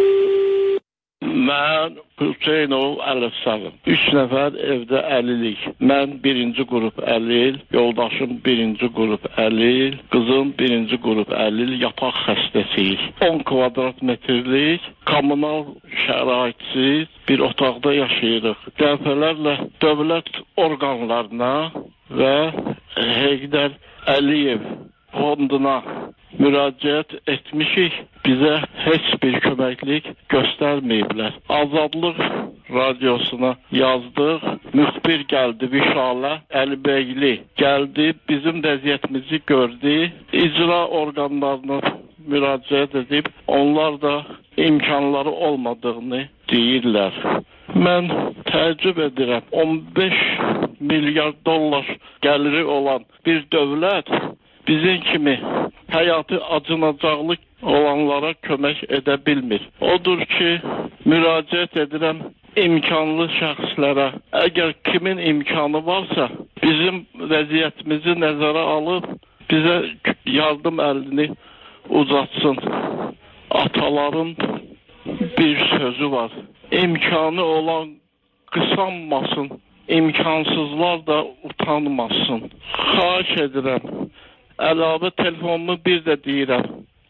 [SPEAKER 8] Mən Hüseynov Ələfsəlim. 3 nəfər evdə əlillik. Mən birinci qrup əlil, yoldaşım birinci qrup əlil, qızım birinci qrup əlil, yataq xəstəsiyik. 10 kvadrat metrlik, kommunal şəraitsiz bir otaqda yaşayırıq. Dəfələrlə dövlət orqanlarına və Heydər Əliyev fonduna müraciət etmişik, bizə heç bir köməklik göstərməyiblər. Azadlıq Radiosuna yazdıq, müxbir gəldi, Vüsalə Əlibəyli gəldi, bizim vəziyyətimizi gördü, icra orqanlarına müraciət edib, onlar da imkanları olmadığını deyirlər. Mən təəccüb edirəm, 15 milyar dollar gəliri olan bir dövlət bizim kimi həyatı acınacaqlı olanlara kömək edə bilmir. Odur ki, müraciət edirəm imkanlı şəxslərə. Əgər kimin imkanı varsa, bizim vəziyyətimizi nəzərə alıb, bizə yardım əlini uzatsın. Ataların bir sözü var. İmkanı olan qısanmasın, imkansızlar da utanmasın. Xahiş edirəm. Əlavə telefonumu bir də deyirəm.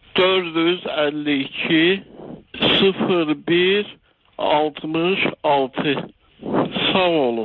[SPEAKER 8] 452 01 66. Sağ olun.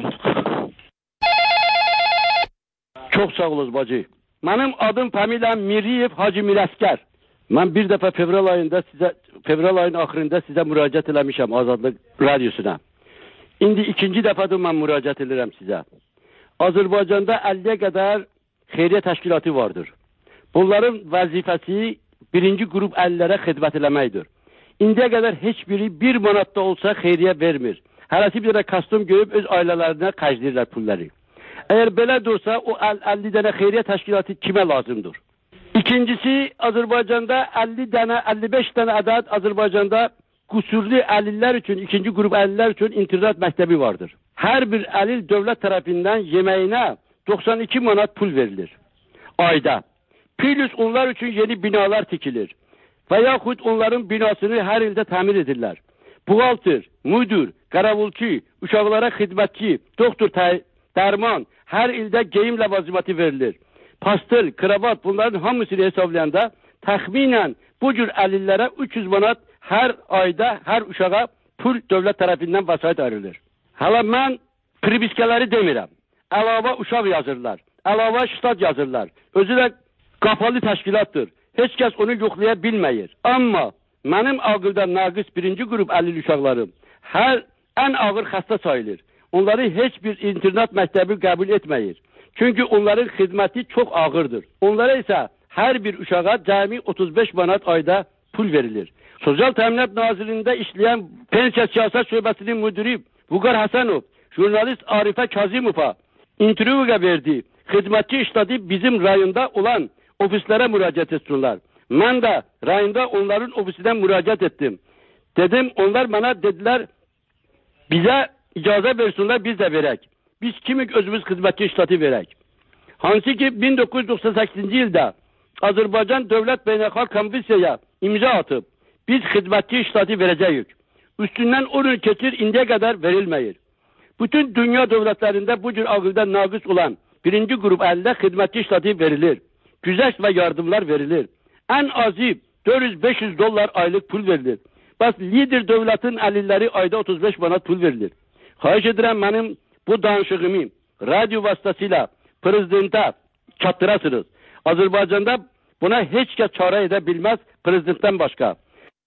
[SPEAKER 16] Çox sağ olun bacı. Mənim adım familiyam Miriyev Hacı Mirəsgər. Mən bir dəfə fevral ayının axırında sizə müraciət eləmişəm Azadlıq Radiosuna. İndi ikinci dəfədir mən müraciət edirəm sizə. Azərbaycanda 50-yə qədər xeyriyyə təşkilatı vardır. Bunların vəzifəsi birinci qrup əlillərə xidmət eləməkdir. İndiyə qədər heç biri 1 manat da olsa xeyriyyə vermir. hərəsi bir dənə kostyum geyib öz ailələrinə xərcləyirlər pulları. Əgər belə dursa, o 50 dənə xeyriyyə təşkilatı kimə lazımdır? İkincisi, Azərbaycanda 50 dənə, 55 dənə ədəd Azərbaycanda qusurlu əlillər üçün, ikinci qrup əlillər üçün internat məktəbi vardır. Hər bir əlil dövlət tərəfindən yeməyinə 92 manat pul verilir ayda. Plus onlar üçün yeni binalar tikilir. Və yaxud onların binasını hər ildə təmir edirlər. Buğaltır, müdür, qaravulçu, uşaqlara xidmətçi, doktor, dərman, hər ildə geyim ləvazimatı verilir. Pastel, kravat bunların hamısını hesablayanda təxminən bu cür əlillərə 300 manat hər ayda hər uşağa pul dövlət tərəfindən vəsait ayrılır. Hələ mən priviskələri demirəm. Əlavə uşaq yazırlar, əlavə ştat yazırlar. Özü də qapalı təşkilatdır. Heç kəs onu yoxlaya bilməyir. Amma mənim ağılda naqis birinci qrup əlil uşaqlarım ən ağır xəstə sayılır. Onları heç bir internat məktəbi qəbul etməyir. Çünki onların xidməti çox ağırdır. Onlara isə hər bir uşağa cəmi 35 manat ayda pul verilir. Sosial Təminat Nazirliyində işləyən pensiya siyasət şöbəsinin müdiri Vüqar Həsənov, jurnalist Arifə Kazimova intervyuya verdi. Xidmətçi işlədi bizim rayonda olan ofislərə müraciət etsinlər. Mən də rayonda onların ofisindən müraciət etdim. Dedim, onlar mənə dedilər, bizə icazə versinlər, biz də verək. Biz kimi özümüz xidmətçi işləti verək. Hansı ki 1998-ci ildə Azərbaycan Dövlət Beynəlxalq Konvensiyaya imza atıb, biz xidmətçi işləti verəcəyik. Üstündən 10 il keçir, indiyə qədər verilməyir. Bütün dünya dövlətlərində bu cür ağılda naqis olan birinci qrup əlildə xidmətçi işləti verilir. Güzəşt və yardımlar verilir. Ən azı 400-500 dollar aylıq pul verilir. Bəs lider dövlətin əlilləri ayda 35 manat pul verilir. Xahiş edirəm mənim bu danışığımı radyo vasıtasıyla prezidentə çatdırasınız. Azərbaycanda buna heç kəs çarə edə bilməz prezidentdən başqa.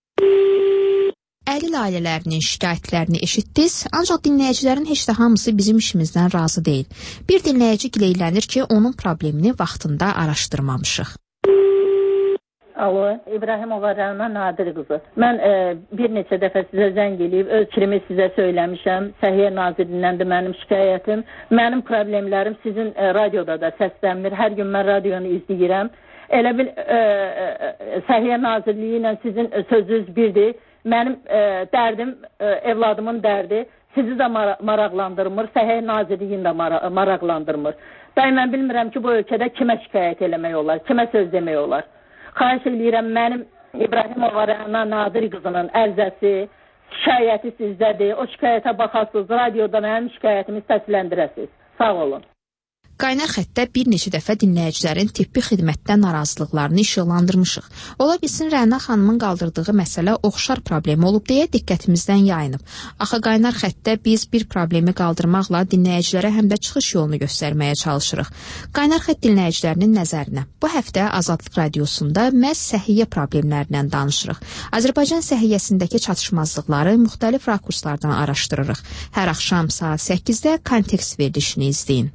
[SPEAKER 15] Əlil ailələrinin şikayətlərini eşitdiniz, ancaq dinləyicilərin heç də hamısı bizim işimizdən razı deyil. Bir dinləyici gileylənir ki, onun problemini vaxtında araşdırmamışıq.
[SPEAKER 6] Alo, İbrahimova Rəna Nadir qızı. Mən bir neçə dəfə sizə zəng eləyib, öz fikrimi sizə söyləmişəm. Səhiyyə Nazirliyindən mənim şikayətim. Mənim problemlərim sizin radioda da səslənmir. Hər gün mən radionu izləyirəm. Elə bil Səhiyyə Nazirliyi ilə sizin sözünüz birdir. Mənim dərdim, evladımın dərdi sizi də maraqlandırmır, Səhiyyə Nazirliyini də maraqlandırmır. Mən bilmirəm ki, bu ölkədə kimə şikayət eləmək olar, kimə söz demək olar. Xahiş edirəm, mənim İbrahimova Rəna Nadir qızının ərizəsi, şikayəti sizdədir. O şikayətə baxasınız, radioda mənim şikayətimi səsləndirəsiniz. Sağ olun.
[SPEAKER 15] Qaynar xəttdə bir neçə dəfə dinləyicilərin tibbi xidmətdən narazılıqlarını işıqlandırmışıq. Ola bilsin Rəna xanımın qaldırdığı məsələ oxşar problem olub deyə diqqətimizdən yayınıb. Axı qaynar xəttdə biz bir problemi qaldırmaqla dinləyicilərə həm də çıxış yolunu göstərməyə çalışırıq. Qaynar xətt dinləyicilərinin nəzərinə bu həftə Azadlıq Radiosunda məhz səhiyyə problemlərindən danışırıq. Azərbaycan səhiyyəsindəki çatışmazlıqları müxtəlif rakurslardan araşdırırıq. Hər axşam saat 8-də kontekst verilişini izləyin.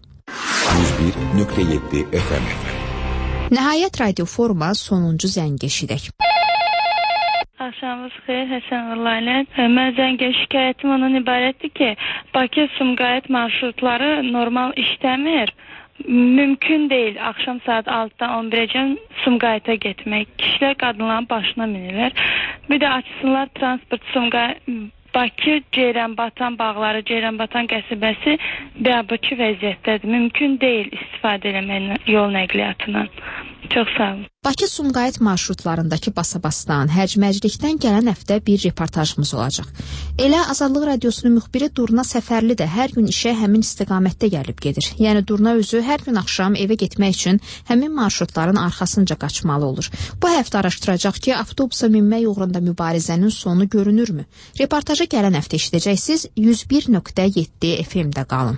[SPEAKER 2] 101.7 FM.
[SPEAKER 15] Nəhayət radio foruma sonuncu zəngi eşidək.
[SPEAKER 9] Axşamınız xeyir, Həsən Vəlailən. Mən zəngə şikayətim ondan ibarətdir ki, Bakı-Sumqayıt marşrutları normal işləmir. Mümkün deyil axşam saat 6-dan 11-əcən Sumqayıta getmək. Kişilər qadınların başına minirlər. Bir də açsınlar transport Sumqayıt Bakı, Ceyranbatan bağları, Ceyranbatan qəsəbəsi biabırçı vəziyyətdədir. Mümkün deyil istifadə eləmək yol nəqliyyatından. Çox sağ olun.
[SPEAKER 15] Bakı-Sumqayıt marşrutlarındakı basabasdan, hərc-məclikdən gələn həftə bir reportajımız olacaq. Elə Azadlıq Radiosunun müxbiri Durna Səfərli də hər gün işə həmin istiqamətdə gəlib gedir. Yəni Durna özü hər gün axşam evə getmək üçün həmin marşrutların arxasınca qaçmalı olur. Bu həftə araşdıracaq ki, avtobusa minmək uğrunda mübarizənin sonu görünürmü? Reportaja gələn həftə eşidəcəksiniz. 101.7 FM-də qalın.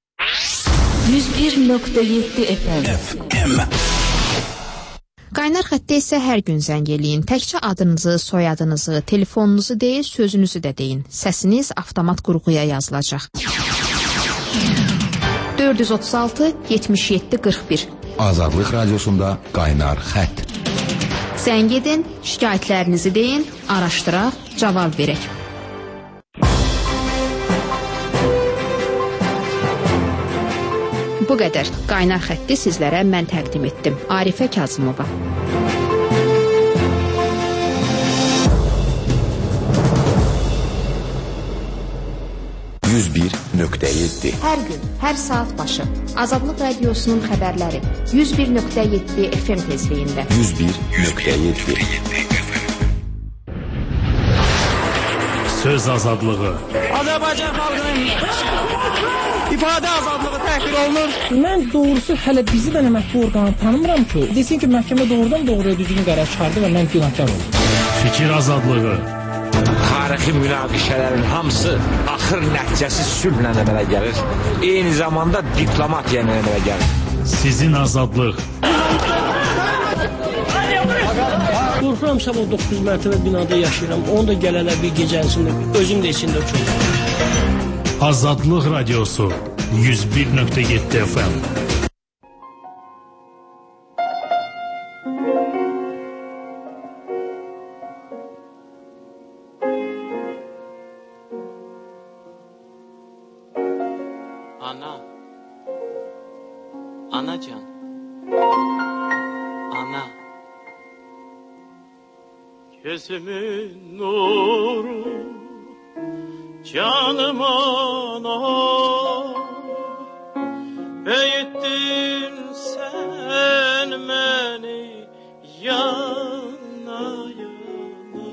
[SPEAKER 17] 101.7 FM.
[SPEAKER 15] Qaynar xəttə isə hər gün zəng eləyin. Təkcə adınızı, soyadınızı, telefonunuzu deyil, sözünüzü də deyin. Səsiniz avtomat qurğuya yazılacaq. 436 77 41.
[SPEAKER 2] Azadlıq Radiosunda Qaynar xətt.
[SPEAKER 15] Zəng edin, şikayətlərinizi deyin, araşdıraq, cavab verək. Bu qədər. Qaynar xətti sizlərə mən təqdim etdim. Arifə Kazımova. Hər gün, hər saat başı Azadlıq Radiosunun xəbərləri 101.7 FM tezliyində.
[SPEAKER 2] 101.7
[SPEAKER 4] Söz azadlığı.
[SPEAKER 10] Azərbaycan xalqının ifadə azadlığı təhqir olunur. Mən doğrusu hələ bizi də əməkçi orqanı tanımıram ki, desin ki, məhkəmə doğrudan doğruya düzgün qərar çıxardı və mən günahkar oldum.
[SPEAKER 4] Fikir azadlığı.
[SPEAKER 5] Tarixi münaqişələrin hamısı axır nəticəsi sülhlə əmələ gəlir. Eyni zamanda diplomatiya ilə əmələ gəlir.
[SPEAKER 4] Sizin azadlıq.
[SPEAKER 10] Qorxuram sabah 9 mərtəbə binada yaşayıram. Onu da gələlər bir gecəsində özüm də içində uçurum.
[SPEAKER 4] Azadlıq Radiosu 101.7 FM.
[SPEAKER 18] Anacan. Ana. Gözümün nuru, canım ana. Büyüttün sen beni yana yana.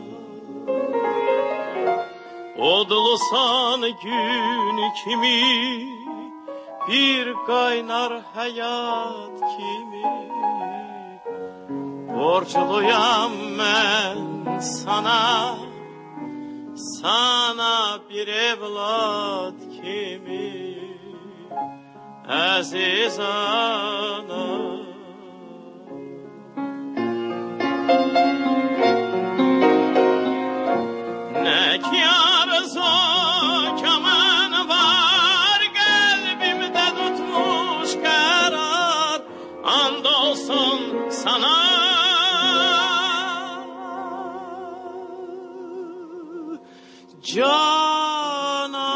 [SPEAKER 18] Odlusan gün kimi, bir kaynar hayat kimi. Borçluyam ben sana, sana bir evlat kimi. Aziz ana. Ne kâr kaman var, kalbimde tutmuş karar. Andolsun sana, Cana.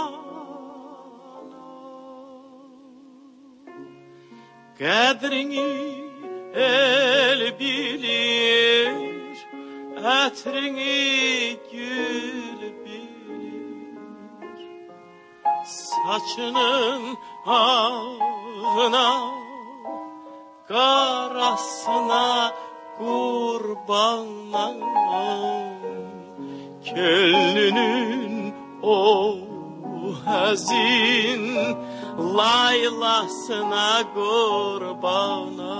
[SPEAKER 18] Kadrini el bilir, etrini gül bilir. Saçının ağına, karasına kurbanım. Könlünün o hazin laylasına kurbana.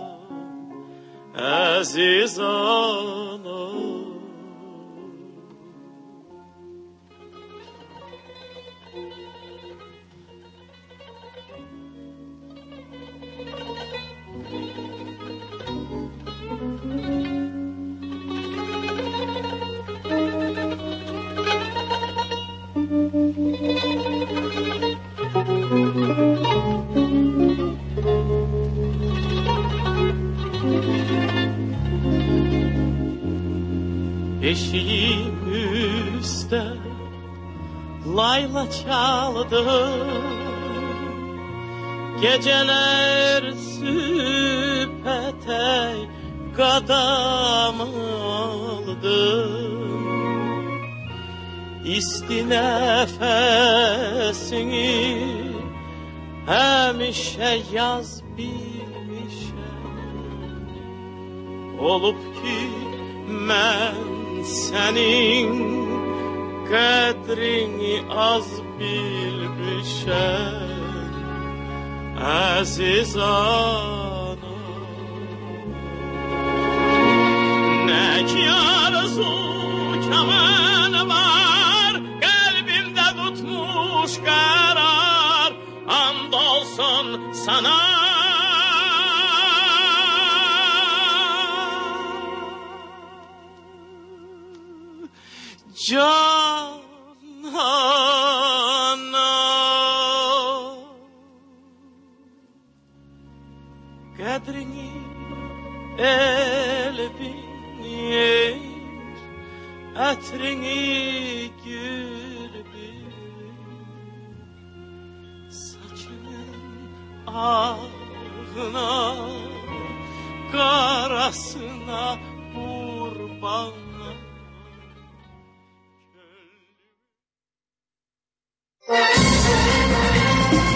[SPEAKER 18] Aziz ana. Eşiğim üstte layla çaldı, geceler süpetey kadam aldı. İsti nefesini hemişe yaz bilmişem. Olup ki ben senin kadrini az bilmişem. Aziz ana. Ne ki arzu kaman var, kalbimde tutmuş karar. Andolsun sana, Canana. Kadrini el bilir, etrini gül bilir. Saçının ağına, karasına kurban